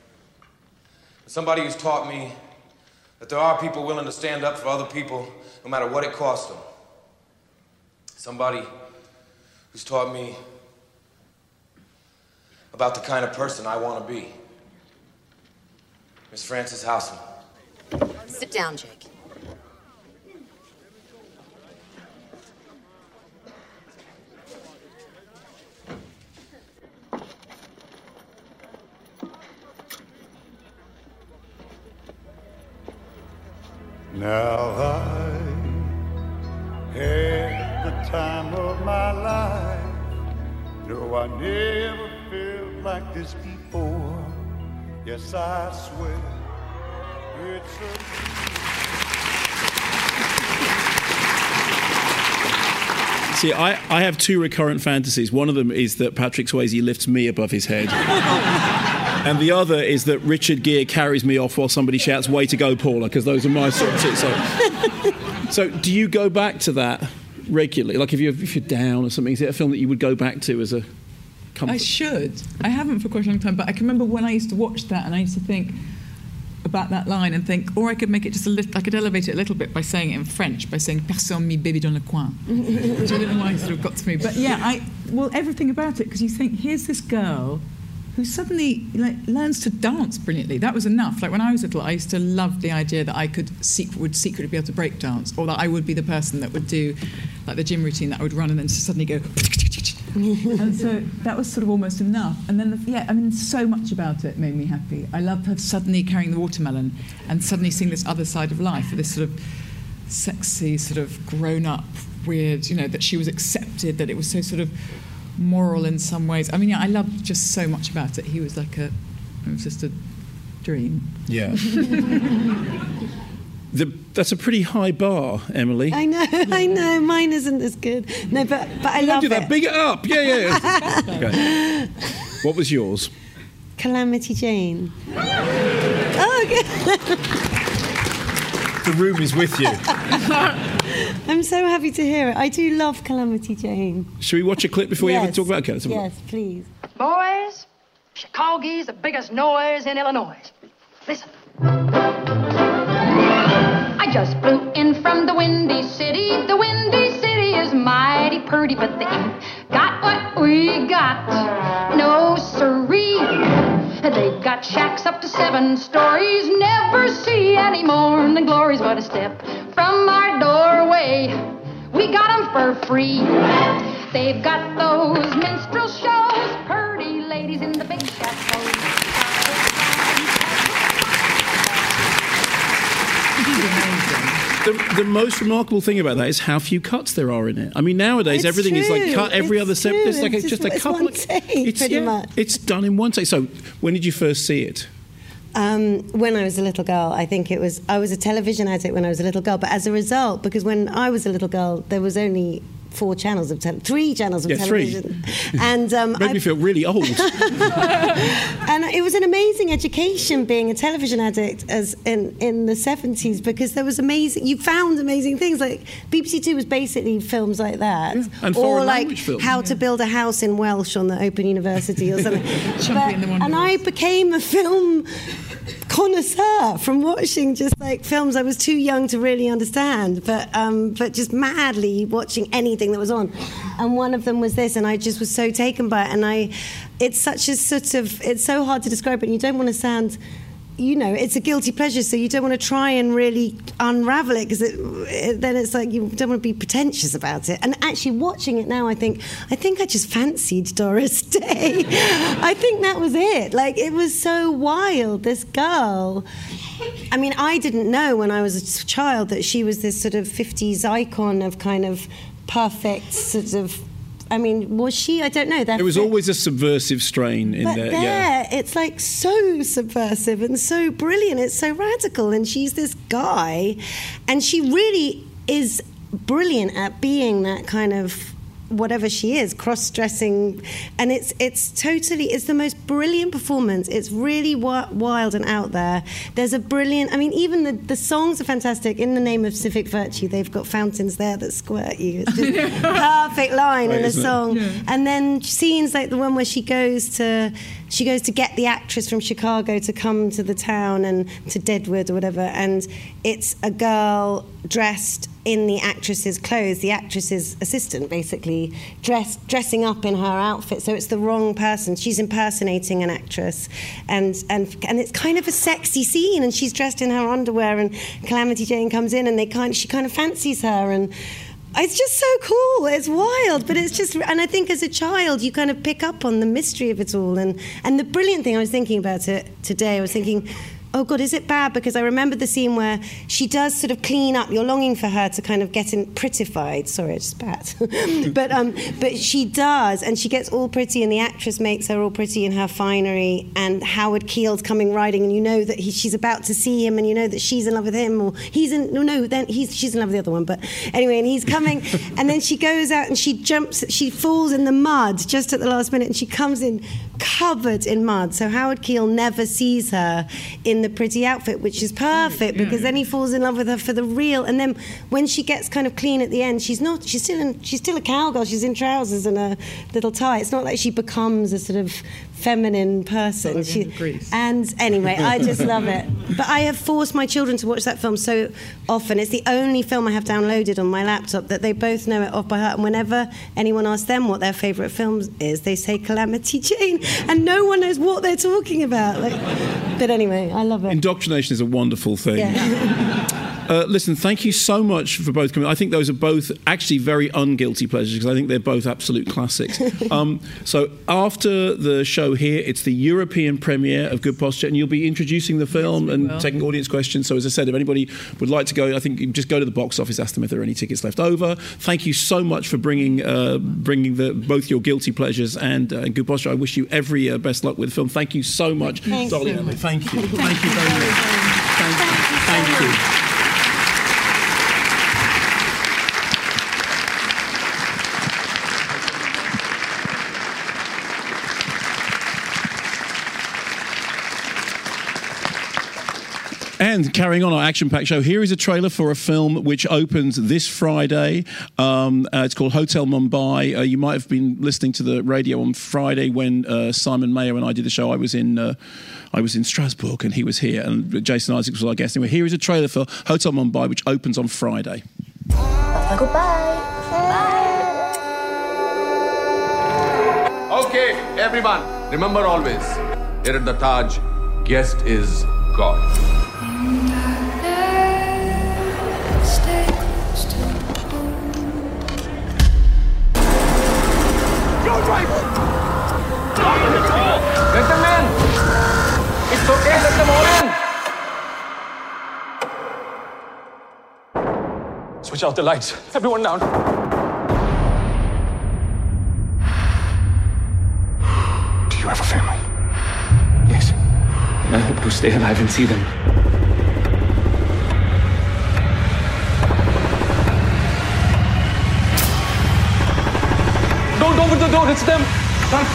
but somebody who's taught me that there are people willing to stand up for other people no matter what it costs them. Somebody who's taught me about the kind of person I want to be. Miss Frances Houseman. Sit down, Jake. Now I had the time of my life No, I never felt like this before. Yes, I swear it's a... See, I, I have two recurrent fantasies. One of them is that Patrick Swayze lifts me above his head. And the other is that Richard Gere carries me off while somebody shouts, "Way to go, Paula," because those are my sort of two. So, so do you go back to that regularly? Like if you're, if you're down or something, is it a film that you would go back to as a comfort? I should. I haven't for quite a long time, but I can remember when I used to watch that and I used to think about that line and think, or I could make it just a little, I could elevate it a little bit by saying it in French, by saying "Personne mi baby dans le coin," which I don't know why sort of got to me. But yeah, I well, everything about it, because you think, here's this girl who suddenly like, learns to dance brilliantly. That was enough. Like when I was little, I used to love the idea that I could sec- would secretly be able to break dance, or that I would be the person that would do like the gym routine that I would run and then suddenly go. And so that was sort of almost enough. And then, the, yeah, I mean, so much about it made me happy. I loved her suddenly carrying the watermelon and suddenly seeing this other side of life, this sort of sexy, sort of grown-up, weird, you know, that she was accepted, that it was so sort of moral in some ways. I mean, yeah, I loved just so much about it. He was like a, it was just a dream. Yeah. The, that's a pretty high bar, Emily. I know, I know. Mine isn't as good. No, but but I Don't love do that. it. Big it up. Yeah, yeah. Okay. What was yours? Calamity Jane. Oh, okay. The room is with you. I'm so happy to hear it. I do love Calamity Jane. Should we watch a clip before yes. you ever talk about it? Okay, let's have a look. Yes, please. Boys, Chicago's the biggest noise in Illinois. Listen. I just flew in from the Windy City. The Windy City is mighty pretty, but they ain't got what we got. No siree. They've got shacks up to seven stories. Never see any more than the glories. But a step from our doorway, we got them for free. They've got those minstrel shows, pretty ladies in the big chateaus. The, the most remarkable thing about that is how few cuts there are in it. I mean, nowadays It's everything is like true. cut every It's other step. true. There's like a, It's just, just- a it's couple. one take, it's pretty yeah, much. It's done in one take. So, when did you first see it? Um, when I was a little girl, I think it was, I was a television addict when I was a little girl, but as a result, because when I was a little girl, there was only four channels of television, three channels of Yeah, three. television. And um, Made I, me feel really old. and it was an amazing education being a television addict as in, in the seventies, because there was amazing, you found amazing things, like B B C Two was basically films like that. Yeah, and or foreign like language films. How Yeah. to Build a House in Welsh on the Open University or something. Chunky But- and the Wonder and I became a film connoisseur from watching just like films I was too young to really understand, but um, but just madly watching anything that was on. And one of them was this, and I just was so taken by it. And I, it's such a sort of, it's so hard to describe it, and you don't want to sound, you know, it's a guilty pleasure, so you don't want to try and really unravel it, because it, it, then it's like you don't want to be pretentious about it. And actually watching it now, I think, I think I just fancied Doris Day. I think that was it. Like, it was so wild, this girl. I mean, I didn't know when I was a child that she was this sort of fifties icon of kind of perfect sort of, I mean, was she? I don't know. That There was always a subversive strain in but there. there, Yeah. it's like so subversive and so brilliant. It's so radical, and she's this guy, and she really is brilliant at being that kind of whatever she is, cross-dressing, and it's it's totally, it's the most brilliant performance. It's really wi- wild and out there. There's a brilliant, I mean, even the, the songs are fantastic. In the name of civic virtue, they've got fountains there that squirt you. It's just perfect line Right, in a isn't it? song. Yeah. And then scenes like the one where she goes to she goes to get the actress from Chicago to come to the town and to Deadwood or whatever, and it's a girl dressed in the actress's clothes, the actress's assistant basically, dressed dressing up in her outfit, so it's the wrong person. She's impersonating an actress, and and and it's kind of a sexy scene, and she's dressed in her underwear, and Calamity Jane comes in, and they kind she kind of fancies her, and it's just so cool. It's wild, but it's just, and I think as a child you kind of pick up on the mystery of it all, and and the brilliant thing, I was thinking about it today, I was thinking, oh God, is it bad? Because I remember the scene where she does sort of clean up. You're longing for her to kind of get in prettified. Sorry, I just spat. but um, but she does, and she gets all pretty, and the actress makes her all pretty in her finery. And Howard Keel's coming riding, and you know that he, she's about to see him, and you know that she's in love with him, or he's in. No, no, then he's she's in love with the other one. But anyway, and he's coming, and then she goes out and she jumps. She falls in the mud just at the last minute, and she comes in covered in mud. So Howard Keel never sees her in the pretty outfit, which is perfect, because then he falls in love with her for the real. And then when she gets kind of clean at the end, she's not. She's still in. She's still a cowgirl. She's in trousers and a little tie. It's not like she becomes a sort of feminine person. She, and anyway, I just love it. But I have forced my children to watch that film so often. It's the only film I have downloaded on my laptop that they both know it off by heart. And whenever anyone asks them what their favourite film is, they say Calamity Jane, and no one knows what they're talking about. Like, but anyway, I love it. Indoctrination is a wonderful thing. Yeah. Uh, listen, thank you so much for both coming. I think those are both actually very unguilty pleasures, because I think they're both absolute classics. um, so after the show here, it's the European premiere of Good Posture, and you'll be introducing the film yes, and will. taking audience questions. So as I said, if anybody would like to go, I think you just go to the box office, ask them if there are any tickets left over. Thank you so much for bringing uh, bringing the, both your guilty pleasures and uh, Good Posture. I wish you every uh, best luck with the film. Thank you so much, Thanks Dolly so Emily. much. Thank you. Thank you very much. Thank you. Thank you. Thank you. And carrying on our action-packed show, here is a trailer for a film which opens this Friday. Um, uh, it's called Hotel Mumbai. Uh, you might have been listening to the radio on Friday when uh, Simon Mayer and I did the show. I was in uh, I was in Strasbourg and he was here, and Jason Isaacs was our guest. Anyway, here is a trailer for Hotel Mumbai, which opens on Friday. Goodbye. Okay, everyone, remember always, here at the Taj, guest is God. Go, driver! Let them in! It's okay, let them all in! Switch out the lights. Everyone down. Do you have a family? Yes. And I hope to stay alive and see them. Don't open the door, it's them! Son!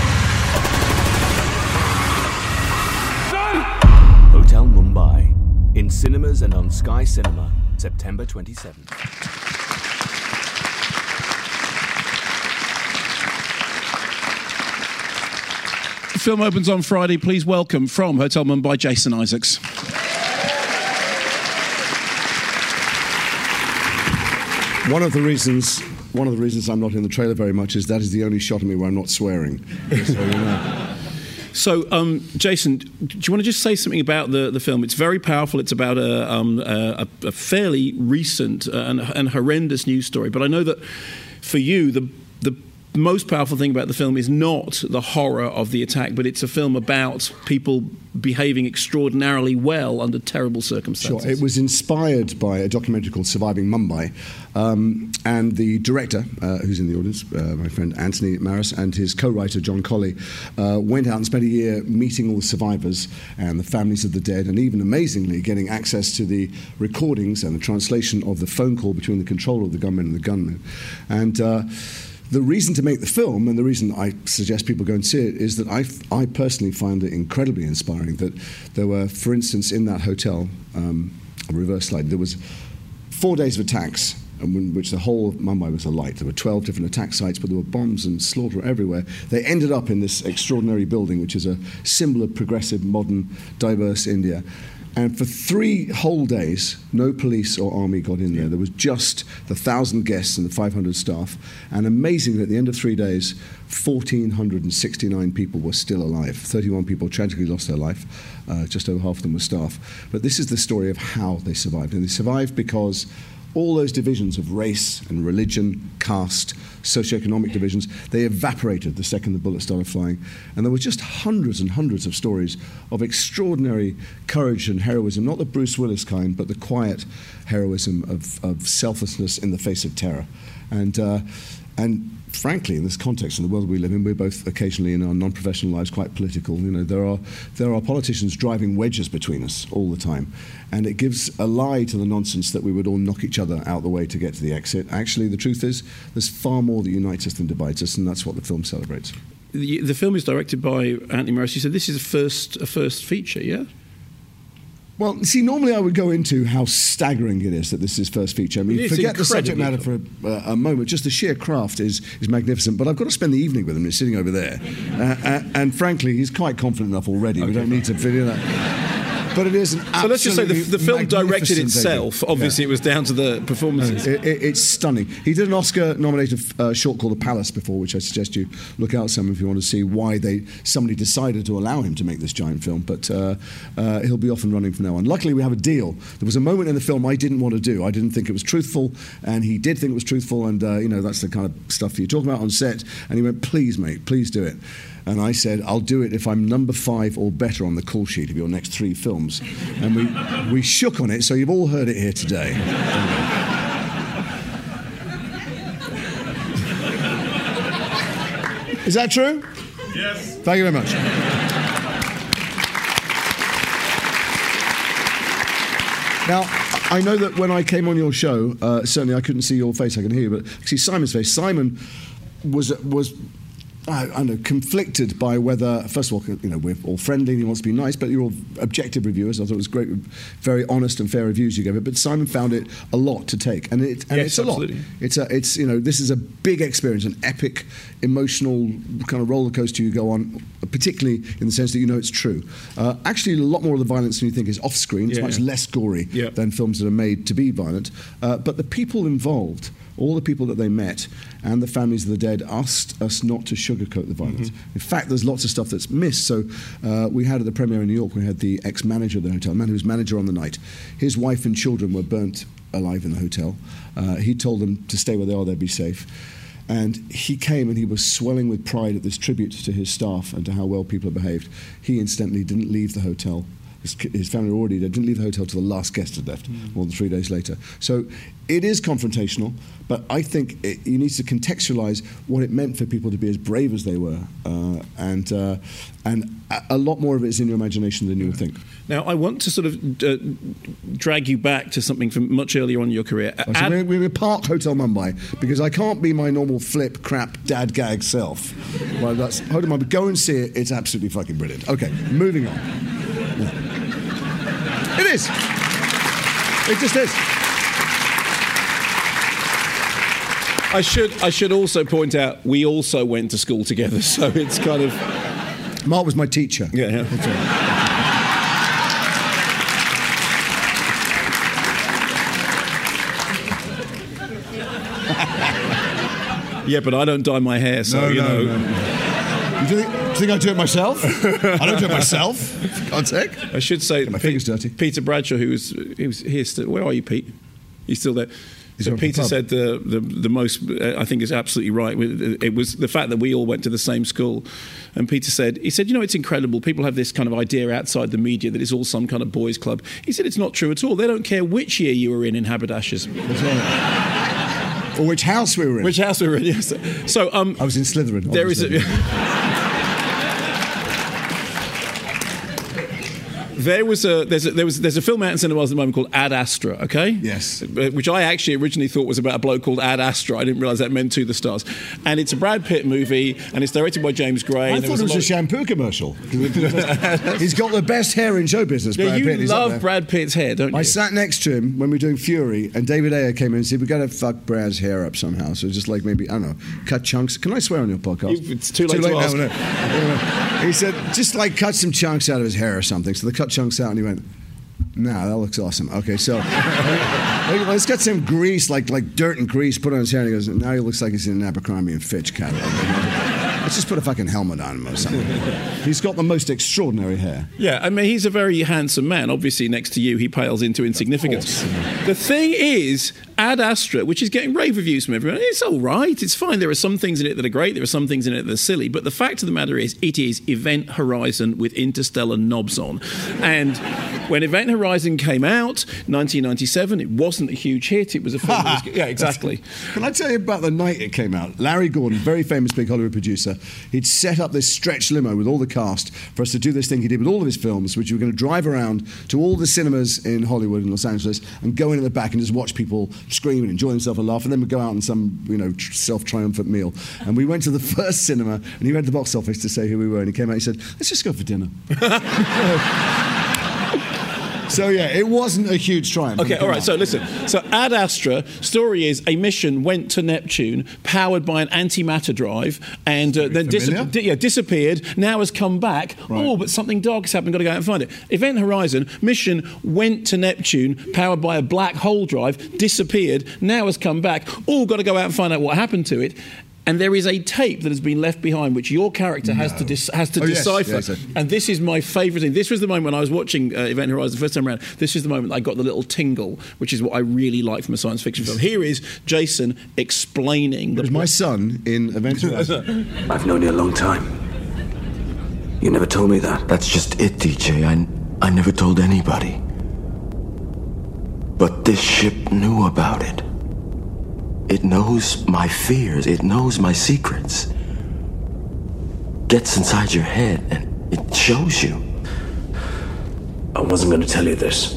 Son! Hotel Mumbai. In cinemas and on Sky Cinema, September twenty-seventh. The film opens on Friday. Please welcome from Hotel Mumbai, Jason Isaacs. One of the reasons, one of the reasons I'm not in the trailer very much is that is the only shot of me where I'm not swearing. So, you know. So, um, Jason, do you want to just say something about the, the film? It's very powerful. It's about a, um, a, a fairly recent and, and horrendous news story. But I know that for you, the the most powerful thing about the film is not the horror of the attack, but it's a film about people behaving extraordinarily well under terrible circumstances. Sure. It was inspired by a documentary called Surviving Mumbai, um, and the director, uh, who's in the audience, uh, my friend Anthony Maris, and his co-writer John Colley, uh, went out and spent a year meeting all the survivors and the families of the dead, and even amazingly getting access to the recordings and the translation of the phone call between the controller of the gunman and the gunman. And uh, the reason to make the film, and the reason I suggest people go and see it, is that I, I personally find it incredibly inspiring that there were, for instance, in that hotel, um, a reverse slide, there was four days of attacks in which the whole of Mumbai was alight. There were twelve different attack sites, but there were bombs and slaughter everywhere. They ended up in this extraordinary building, which is a symbol of progressive, modern, diverse India. And for three whole days, no police or army got in there. There was just the thousand guests and the five hundred staff. And amazingly, at the end of three days, one thousand four hundred sixty-nine people were still alive. thirty-one people tragically lost their life. Uh, just over half of them were staff. But this is the story of how they survived. And they survived because all those divisions of race and religion, caste, socioeconomic divisions, they evaporated the second the bullets started flying. And there were just hundreds and hundreds of stories of extraordinary courage and heroism, not the Bruce Willis kind, but the quiet heroism of, of selflessness in the face of terror. And, uh, and frankly, in this context, in the world we live in, we're both occasionally in our non-professional lives quite political. You know, there are there are politicians driving wedges between us all the time, and it gives a lie to the nonsense that we would all knock each other out the way to get to the exit. Actually, the truth is, there's far more that unites us than divides us, and that's what the film celebrates. The, the film is directed by Anthony Maris. You said this is a first a first feature, yeah? Well, see, normally I would go into how staggering it is that this is his first feature. I mean, It's forget the subject incredibly matter for a, uh, a moment. Just the sheer craft is, is magnificent. But I've got to spend the evening with him. He's sitting over there. Uh, uh, and frankly, he's quite confident enough already. Okay. We don't need to figure that. But it is an absolutely So let's just say the, the film directed magnificent itself. debut. Obviously, Yeah. it was down to the performances. It, it, it's stunning. He did an Oscar-nominated uh, short called The Palace before, which I suggest you look out some if you want to see why they somebody decided to allow him to make this giant film. But uh, uh, he'll be off and running from now on. Luckily, we have a deal. There was a moment in the film I didn't want to do. I didn't think it was truthful, and he did think it was truthful, and uh, you know that's the kind of stuff you talk about on set. And he went, "Please, mate, please do it." And I said, "I'll do it if I'm number five or better on the call sheet of your next three films." And we we shook on it, so you've all heard it here today. Is that true? Yes. Thank you very much. Now, I know that when I came on your show, uh, certainly I couldn't see your face, I can hear you, but I could see Simon's face. Simon was was I, I know conflicted by whether, first of all, you know, we're all friendly and he wants to be nice, but you're all objective reviewers. I thought it was great, very honest and fair reviews you gave it. But Simon found it a lot to take, and it and Yes, it's a absolutely. lot. It's a it's you know this is a big experience, an epic, emotional kind of roller coaster you go on, particularly in the sense that you know it's true. Uh, actually, a lot more of the violence than you think is off screen. It's Yeah, much yeah. less gory Yeah. than films that are made to be violent. Uh, but the people involved, all the people that they met and the families of the dead asked us not to sugarcoat the violence. Mm-hmm. In fact, there's lots of stuff that's missed. So uh, we had at the premiere in New York, we had the ex-manager of the hotel, a man who was manager on the night. His wife and children were burnt alive in the hotel. Uh, he told them to stay where they are, they'd be safe. And he came and he was swelling with pride at this tribute to his staff and to how well people have behaved. He incidentally didn't leave the hotel. His, his family were already dead, didn't leave the hotel till the last guest had left, Mm. more than three days later. So it is confrontational, but I think it, you need to contextualise what it meant for people to be as brave as they were. Uh, and uh, and a, a lot more of it is in your imagination than you would think. Now, I want to sort of uh, drag you back to something from much earlier on in your career. Oh, so we're, we're at Park Hotel Mumbai, because I can't be my normal flip, crap, dad gag self. Well, that's, Hotel Mumbai, go and see it, it's absolutely fucking brilliant. Okay, moving on. Yeah. It is. It just is. I should I should also point out we also went to school together, so it's kind of. Mark was my teacher. Yeah, yeah. That's right. Yeah, but I don't dye my hair, so No, you no, know. no. You think, do you think I do it myself? I don't do it myself. For God's sake. I should say, my Pe- fingers dirty. Peter Bradshaw, who was he was here still. Where are you, Pete? He's still there. He's So on the Peter pub. said the, the the most uh, I think is absolutely right. It was the fact that we all went to the same school, and Peter said he said you know it's incredible. People have this kind of idea outside the media that it's all some kind of boys' club. He said it's not true at all. They don't care which year you were in in Haberdashers. That's right. Or which house we were in. Which house we were in? Yes. So um, I was in Slytherin. there is a. obviously. There was a there's a, there was there's a film out in cinemas at the moment called Ad Astra, okay? Yes. Uh, Which I actually originally thought was about a bloke called Ad Astra. I didn't realise that meant to the stars. And it's a Brad Pitt movie, and it's directed by James Gray. I and there thought it was a lot- shampoo commercial. He's got the best hair in show business, Yeah, Brad you Pitt. He's up love there. Brad Pitt's hair, don't you? I sat next to him when we were doing Fury, and David Ayer came in and said, we've got to fuck Brad's hair up somehow. So just like maybe, I don't know, cut chunks. Can I swear on your podcast? You- it's too late to now, ask. isn't it? Anyway, he said, just like cut some chunks out of his hair or something. So they cut chunks out, and he went, no, that looks awesome. Okay, so hey, let's get some grease, like like dirt and grease, put on his hair. And he goes, now he looks like he's in an Abercrombie and Fitch catalog. Let's just put a fucking helmet on him or something. He's got the most extraordinary hair. Yeah, I mean, he's a very handsome man. Obviously, next to you, he pales into insignificance. The thing is, Ad Astra, which is getting rave reviews from everyone, it's all right. It's fine. There are some things in it that are great. There are some things in it that are silly. But the fact of the matter is, it is Event Horizon with interstellar knobs on. And when Event Horizon came out, nineteen ninety-seven, it wasn't a huge hit. It was a film. that was, yeah, exactly. Can I tell you about the night it came out? Larry Gordon, very famous big Hollywood producer, he'd set up this stretch limo with all the cast for us to do this thing he did with all of his films, which we were going to drive around to all the cinemas in Hollywood and Los Angeles and go in at the back and just watch people scream and enjoy themselves and laugh, and then we'd go out on some, you know, tr- self-triumphant meal. And we went to the first cinema, and he went to the box office to say who we were, and he came out and he said, let's just go for dinner. So, yeah, it wasn't a huge triumph. Okay, all right, so listen. So Ad Astra, story is a mission went to Neptune, powered by an antimatter drive, and uh, then dis- di- yeah, disappeared, now has come back. Right. Oh, but something dark has happened, got to go out and find it. Event Horizon, mission went to Neptune, powered by a black hole drive, disappeared, now has come back. Oh, got to go out and find out what happened to it. And there is a tape that has been left behind, which your character no. has to dis- has to oh, decipher. Yes, yes, and this is my favourite thing. This was the moment when I was watching uh, Event Horizon the first time around. This is the moment I got the little tingle, which is what I really like from a science fiction film. Here is Jason explaining. It was my son in Event Horizon. I've known you a long time. You never told me that. That's just it, D J. I, I never told anybody. But this ship knew about it. It knows my fears. It knows my secrets. Gets inside your head and it shows you. I wasn't going to tell you this.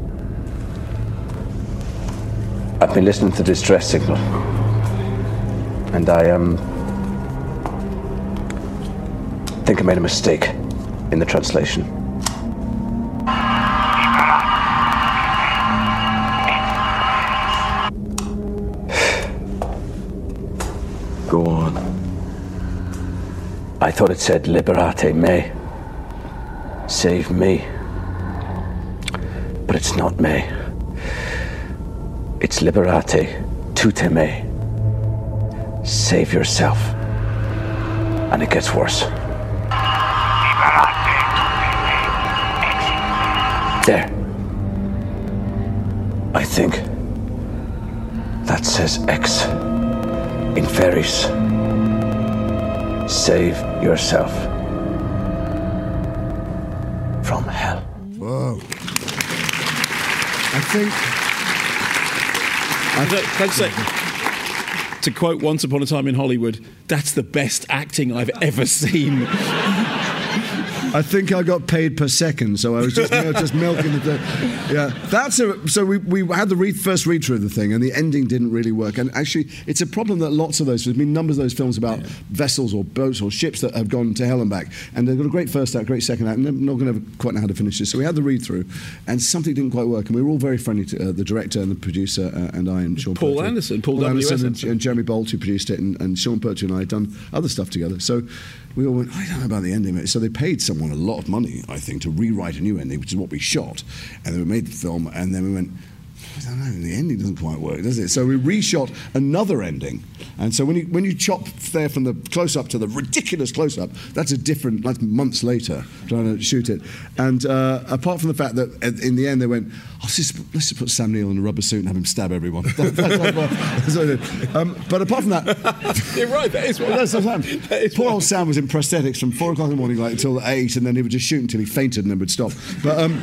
I've been listening to the distress signal. And I, um... think I made a mistake in the translation. Go on. I thought it said Liberate me. Save me. But it's not me. It's Liberate tutte me. Save yourself. And it gets worse. There. I think that says X. In Ferries, save yourself from hell. Whoa. I think... I I'd say, to quote Once Upon a Time in Hollywood, that's the best acting I've ever seen. I think I got paid per second, so I was just just milking the. Yeah, that's a. So we, we had the read, first read through of the thing, and the ending didn't really work. And actually, it's a problem that lots of those. There's been numbers of those films about yeah. vessels or boats or ships that have gone to hell and back, and they've got a great first act, great second act, and they're not going to quite know how to finish this. So we had the read through, and something didn't quite work. And we were all very friendly to uh, the director and the producer uh, and I and Sean. Paul Pertwee. Anderson, Paul, Paul W. Anderson, and, and Jeremy Bolt who produced it, and, and Sean Pertwee and I had done other stuff together. So we all went, I don't know about the ending, mate. So they paid someone a lot of money, I think, to rewrite a new ending, which is what we shot. And then we made the film, and then we went, I don't know, the ending doesn't quite work, does it? So we reshot another ending. And so when you when you chop there from the close-up to the ridiculous close-up, that's a different, that's months later, trying to shoot it. And uh, apart from the fact that in the end they went, oh, let's, just, let's just put Sam Neill in a rubber suit and have him stab everyone. That, that, that, that's what I did. Um, but apart from that... You're right, that is what that's happened. That is Poor old Sam was in prosthetics from four o'clock in the morning like until eight, and then he would just shoot until he fainted and then would stop. But... Um,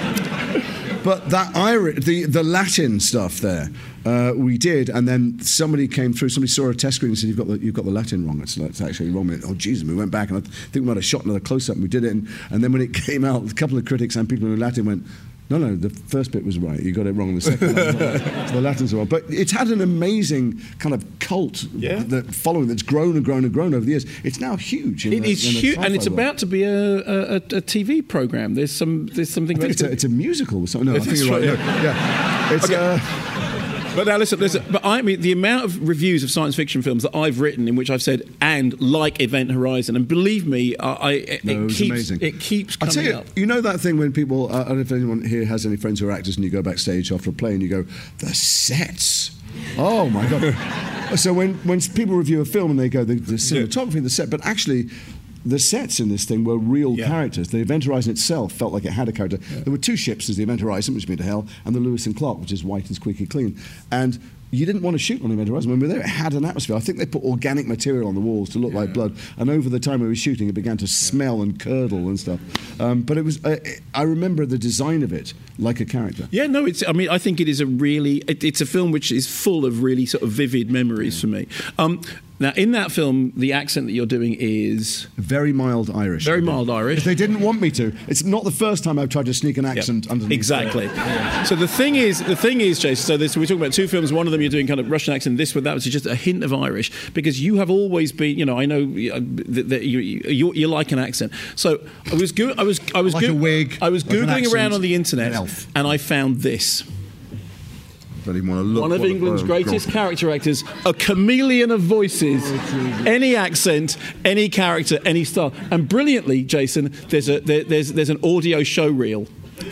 But that Irish, the, the Latin stuff there, uh, we did, and then somebody came through, somebody saw a test screen and said, you've got the, you've got the Latin wrong, it's, it's actually wrong. Oh, Jesus, we went back, and I think we might have shot another close-up, and we did it, and, and then when it came out, a couple of critics and people in Latin went, no, no, the first bit was right, you got it wrong, the second one, the Latins were wrong. But it's had an amazing kind of cult yeah. that following that's grown and grown and grown over the years. It's now huge. In it the, is in the huge, and it's world. about to be a, a, a T V programme. There's some, there's something. I think it's a, it's a musical or something. No, I think you're right. Yeah. No, yeah. It's. Okay. Uh, But now listen, listen. But I mean, the amount of reviews of science fiction films that I've written in which I've said "and like Event Horizon," and believe me, I, I it, no, it it keeps amazing. it keeps coming I tell you, up. You know that thing when people, uh, I don't know if anyone here has any friends who are actors, and you go backstage after a play and you go, the sets. Oh my God. So when, when people review a film and they go, the, the cinematography, the set, but actually the sets in this thing were real yeah. characters. The Event Horizon itself felt like it had a character. Yeah. There were two ships, there's the Event Horizon, which has been to hell, and the Lewis and Clark, which is white and squeaky clean. And you didn't want to shoot on the Event Horizon. When we were there, it had an atmosphere. I think they put organic material on the walls to look yeah. like blood. And over the time we were shooting, it began to smell and curdle and stuff. Um, but it was, uh, I remember the design of it like a character. Yeah, no, it's. I mean, I think it is a really, it, it's a film which is full of really sort of vivid memories yeah. for me. Um, Now, in that film, the accent that you're doing is... Very mild Irish. Very mild Irish. They didn't want me to. It's not the first time I've tried to sneak an accent yep. underneath. Exactly. Yeah. So the thing is, the thing is, Jason, so this, we're talking about two films. One of them you're doing kind of Russian accent. This one, that was just a hint of Irish. Because you have always been, you know, I know that, that you, you, you like an accent. So I was, go- I was, I was, like go- a wig, I was like Googling around on the internet, and I found this. Look One of England's greatest character actors, a chameleon of voices, any accent, any character, any style. And brilliantly, Jason, there's a there, there's there's an audio show reel.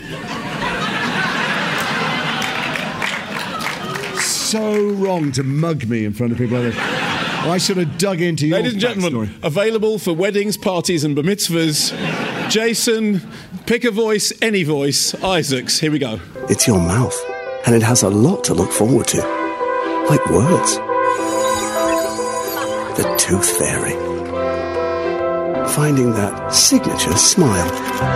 So wrong to mug me in front of people like this. I should have dug into your Ladies and gentlemen, backstory. Available for weddings, parties, and bar mitzvahs. Jason, pick a voice, any voice. Isaacs, here we go. It's your mouth. And it has a lot to look forward to. Like words. The Tooth Fairy. Finding that signature smile.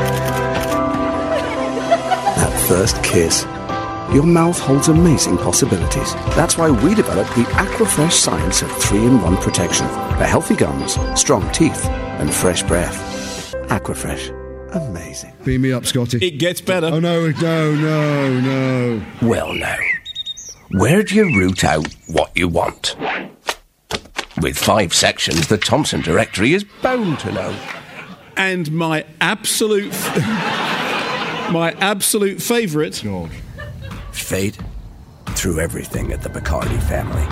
That first kiss. Your mouth holds amazing possibilities. That's why we developed the Aquafresh science of three in one protection. For healthy gums, strong teeth, and fresh breath. Aquafresh. Amazing. Beam me up, Scotty. It gets better. Oh, no, no, no, no. Well, now, where'd you root out what you want? With five sections, the Thompson directory is bound to know. And my absolute... my absolute favourite... God. Fate threw everything at the Bacardi family.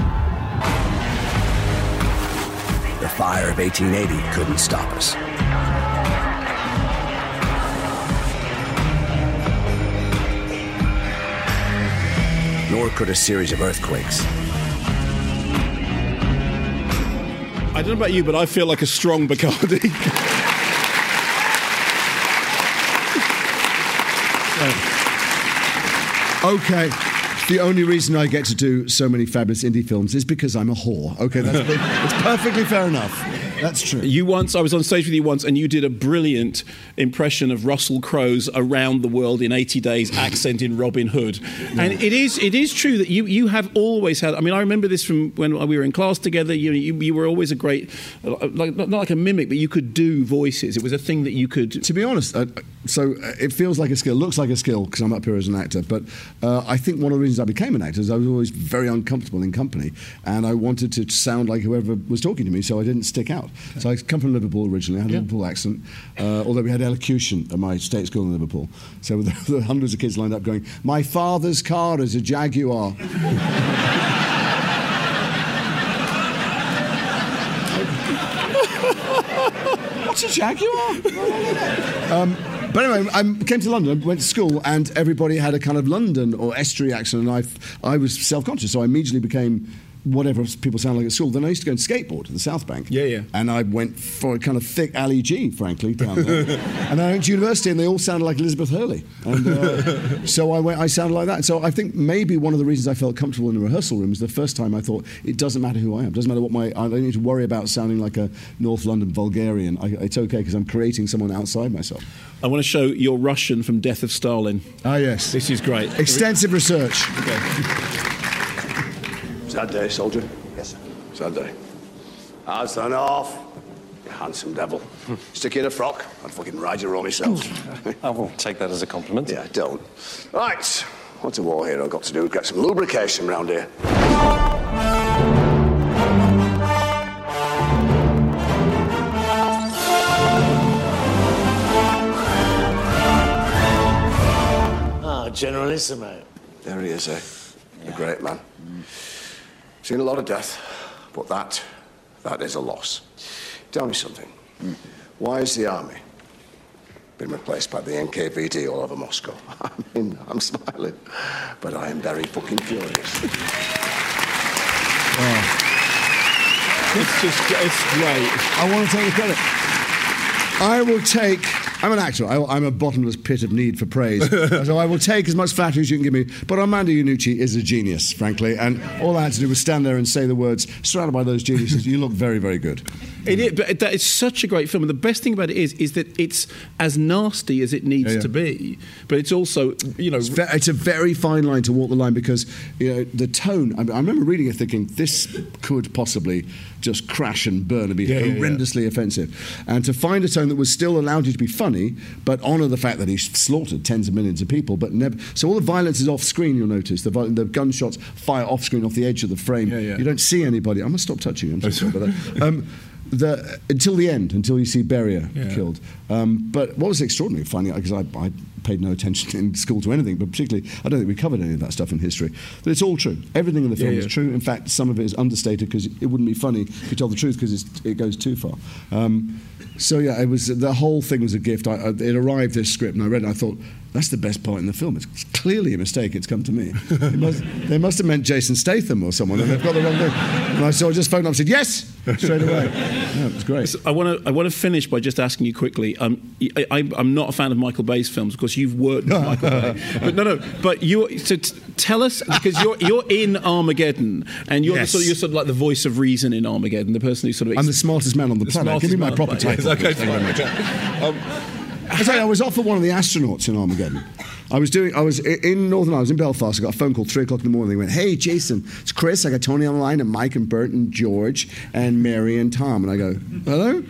The fire of eighteen eighty couldn't stop us. Nor could a series of earthquakes. I don't know about you, but I feel like a strong Bacardi. Okay. The only reason I get to do so many fabulous indie films is because I'm a whore. Okay, that's it's perfectly fair enough. That's true. You once, I was on stage with you once, and you did a brilliant impression of Russell Crowe's "Around the World in eighty days" accent in Robin Hood. Yeah. And it is it is true that you, you have always had. I mean, I remember this from when we were in class together. You you, you were always a great, like not like a mimic, but you could do voices. It was a thing that you could. To be honest, uh, so it feels like a skill, looks like a skill because I'm up here as an actor. But uh, I think one of the reasons I became an actor is I was always very uncomfortable in company, and I wanted to sound like whoever was talking to me, so I didn't stick out. Okay. So I come from Liverpool originally. I had a yeah. Liverpool accent, uh, although we had elocution at my state school in Liverpool. So there were hundreds of kids lined up going, "My father's car is a Jaguar." What's a Jaguar? um, But anyway, I came to London, went to school, and everybody had a kind of London or estuary accent, and I, I was self-conscious, so I immediately became whatever people sound like at school. Then I used to go and skateboard to the South Bank. Yeah, yeah. And I went for a kind of thick Ali G, frankly, down there. And I went to university, and they all sounded like Elizabeth Hurley. And uh, so I went, I sounded like that. So I think maybe one of the reasons I felt comfortable in the rehearsal room was the first time I thought, it doesn't matter who I am. It doesn't matter what my... I don't need to worry about sounding like a North London vulgarian. I, it's okay, because I'm creating someone outside myself. I want to show your Russian from Death of Stalin. Ah, yes. This is great. Extensive research. Okay. Sad day, soldier. Yes, sir. Sad day. How's that off? You handsome devil. Stick you in a frock, I'd fucking ride you around myself. I will take that as a compliment. Yeah, don't. Right, what's a war hero got to do? Get some lubrication round here. Ah, Generalissimo. There he is, eh? Yeah. A great man. Mm. Seen a lot of death, but that, that is a loss. Tell me something. Mm. Why is the army been replaced by the N K V D all over Moscow? I mean, I'm smiling, but I am very fucking furious. Oh. It's just, it's great. I want to take the credit. I will take... I'm an actor. I, I'm a bottomless pit of need for praise. So I will take as much flattery as you can give me. But Armando Iannucci is a genius, frankly. And all I had to do was stand there and say the words, surrounded by those geniuses, you look very, very good. It is, but that is such a great film. And the best thing about it is, is that it's as nasty as it needs Yeah, yeah. to be, but it's also, you know... It's, ve- it's a very fine line to walk the line because, you know, the tone... I, I remember reading it thinking, this could possibly just crash and burn and be Yeah, yeah, yeah. horrendously offensive. And to find a tone that was still allowed you to be funny, but honour the fact that he slaughtered tens of millions of people, but never... So all the violence is off-screen, you'll notice. The, vi- the gunshots fire off-screen, off the edge of the frame. Yeah, yeah. You don't see anybody. I'm going to stop touching you. I'm so sorry about that. Um, The, until the end, until you see Beria Yeah. killed. Um, but what was extraordinary, finding out, because I, I paid no attention in school to anything, but particularly, I don't think we covered any of that stuff in history, that it's all true. Everything in the film Yeah, is yeah. true. In fact, some of it is understated because it wouldn't be funny if you told the truth because it goes too far. Um, so, yeah, it was the whole thing was a gift. I, I, it arrived, this script, and I read it and I thought, that's the best part in the film. It's clearly a mistake. It's come to me. It must, they must have meant Jason Statham or someone, and they've got the wrong thing. And I so I just phoned up and said, yes, straight away. Yeah, it was great. So I want to I want to finish by just asking you quickly. Um, I, I, I'm not a fan of Michael Bay's films because you've worked with Michael Bay. But no, no. But you so t- tell us because you're you're in Armageddon and you're Yes. the sort of, you're sort of like the voice of reason in Armageddon, the person who sort of. I'm the smartest man on the, the planet. Give me my smartest proper man on the title. planet. please. Yes, okay, Thank you very much. fine. Um, I say I was off for one of the astronauts in Armageddon. I was doing. I was i- in Northern Ireland, I was in Belfast. I got a phone call three o'clock in the morning. They went, "Hey, Jason, it's Chris. I got Tony on the line, and Mike and Bert and George and Mary and Tom." And I go, "Hello?"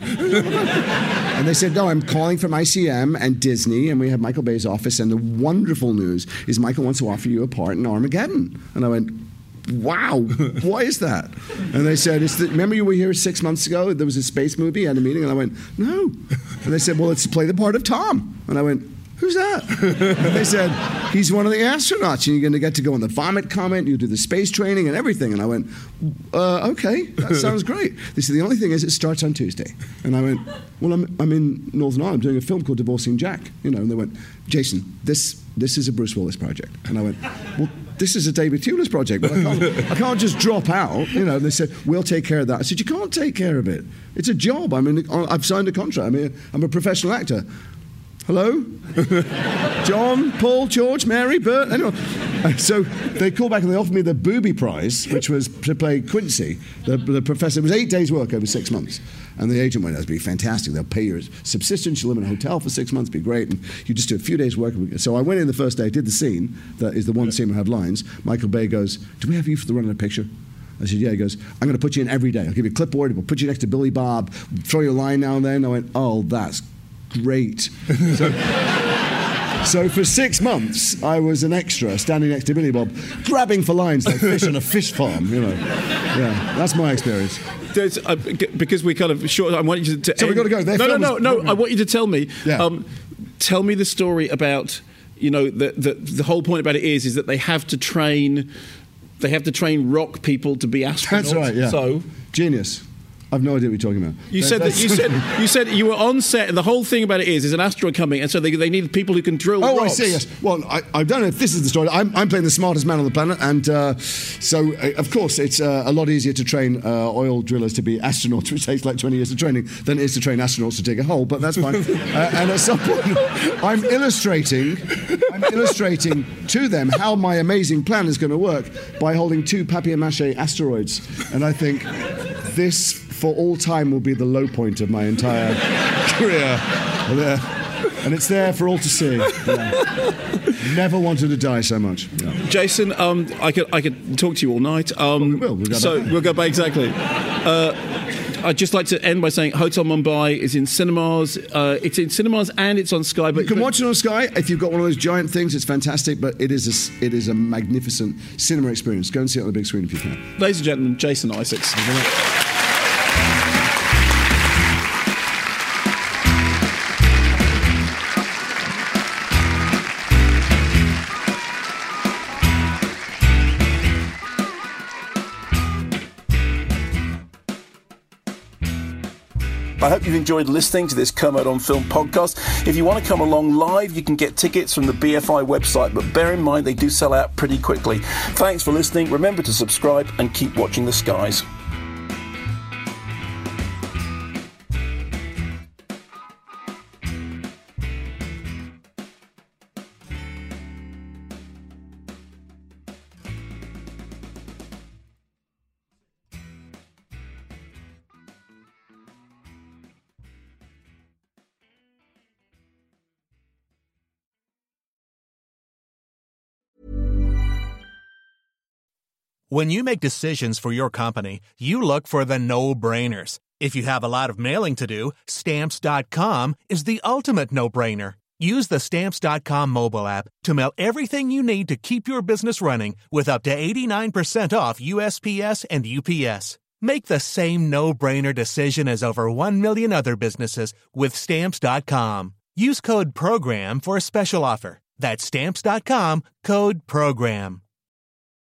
And they said, "No, I'm calling from I C M and Disney, and we have Michael Bay's office. And the wonderful news is Michael wants to offer you a part in Armageddon." And I went, wow, why is that? And they said, it's the, remember you were here six months ago? There was a space movie, I had a meeting, and I went, no. And they said, well, it's to play the part of Tom. And I went, who's that? And they said, he's one of the astronauts, and you're going to get to go on the vomit comment, you do the space training and everything. And I went, uh, okay, that sounds great. They said, the only thing is it starts on Tuesday. And I went, well, I'm, I'm in Northern Ireland doing a film called Divorcing Jack. You know, and they went, Jason, this this is a Bruce Willis project. And I went, well, this is a David Thewlis project, but I can't, I can't just drop out. You know, and they said, we'll take care of that. I said, you can't take care of it. It's a job. I mean, I've signed a contract. I mean, I'm a professional actor. Hello? John, Paul, George, Mary, Bert, anyone. So they called back and they offered me the Booby Prize, which was to play Quincy, the, the professor. It was eight days' work over six months. And the agent went, that'd be fantastic. They'll pay your subsistence. You'll live in a hotel for six months, be great. And you just do a few days' work. So I went in the first day, did the scene. That is the one scene where I have lines. Michael Bay goes, do we have you for the run of the picture? I said, yeah. He goes, I'm going to put you in every day. I'll give you a clipboard. We'll put you next to Billy Bob. Throw you a line now and then. I went, oh, that's great. So, so for six months, I was an extra standing next to Billy Bob, grabbing for lines like fish on a fish farm, you know. Yeah, that's my experience. There's, uh, because we kind of short. I want you to. to So we've got to go. Their No, no, film no, was- no. I want you to tell me. Yeah. Um, tell me the story about. You know, the, the the whole point about it is is that they have to train. They have to train rock people to be astronauts. That's right, yeah. So genius. I've no idea what you're talking about. you said that you said you said you were on set, and the whole thing about it is is an asteroid coming, and so they they need people who can drill. Oh, rocks. I see, yes. Well, I, I don't know if this is the story. I'm, I'm playing the smartest man on the planet, and uh, so, uh, of course, it's uh, a lot easier to train uh, oil drillers to be astronauts, which takes like twenty years of training, than it is to train astronauts to dig a hole, but that's fine. uh, and at some point, I'm illustrating, I'm illustrating to them how my amazing plan is going to work by holding two papier-mâché asteroids. And I think this, for all time, will be the low point of my entire career. There. And it's there for all to see. Yeah. Never wanted to die so much. Yeah. Jason, um, I could I could talk to you all night. Um, well, we will. We'll go so back. we'll go back exactly. Uh, I'd just like to end by saying Hotel Mumbai is in cinemas. Uh, it's in cinemas and it's on Sky. But You can watch it on Sky if you've got one of those giant things. It's fantastic, but it is a, it is a magnificent cinema experience. Go and see it on the big screen if you can. Ladies and gentlemen, Jason Isaacs. I hope you've enjoyed listening to this Kermode on Film podcast. If you want to come along live, you can get tickets from the B F I website, but bear in mind they do sell out pretty quickly. Thanks for listening. Remember to subscribe and keep watching the skies. When you make decisions for your company, you look for the no-brainers. If you have a lot of mailing to do, Stamps dot com is the ultimate no-brainer. Use the Stamps dot com mobile app to mail everything you need to keep your business running with up to eighty-nine percent off U S P S and U P S. Make the same no-brainer decision as over one million other businesses with Stamps dot com. Use code PROGRAM for a special offer. That's Stamps dot com, code PROGRAM.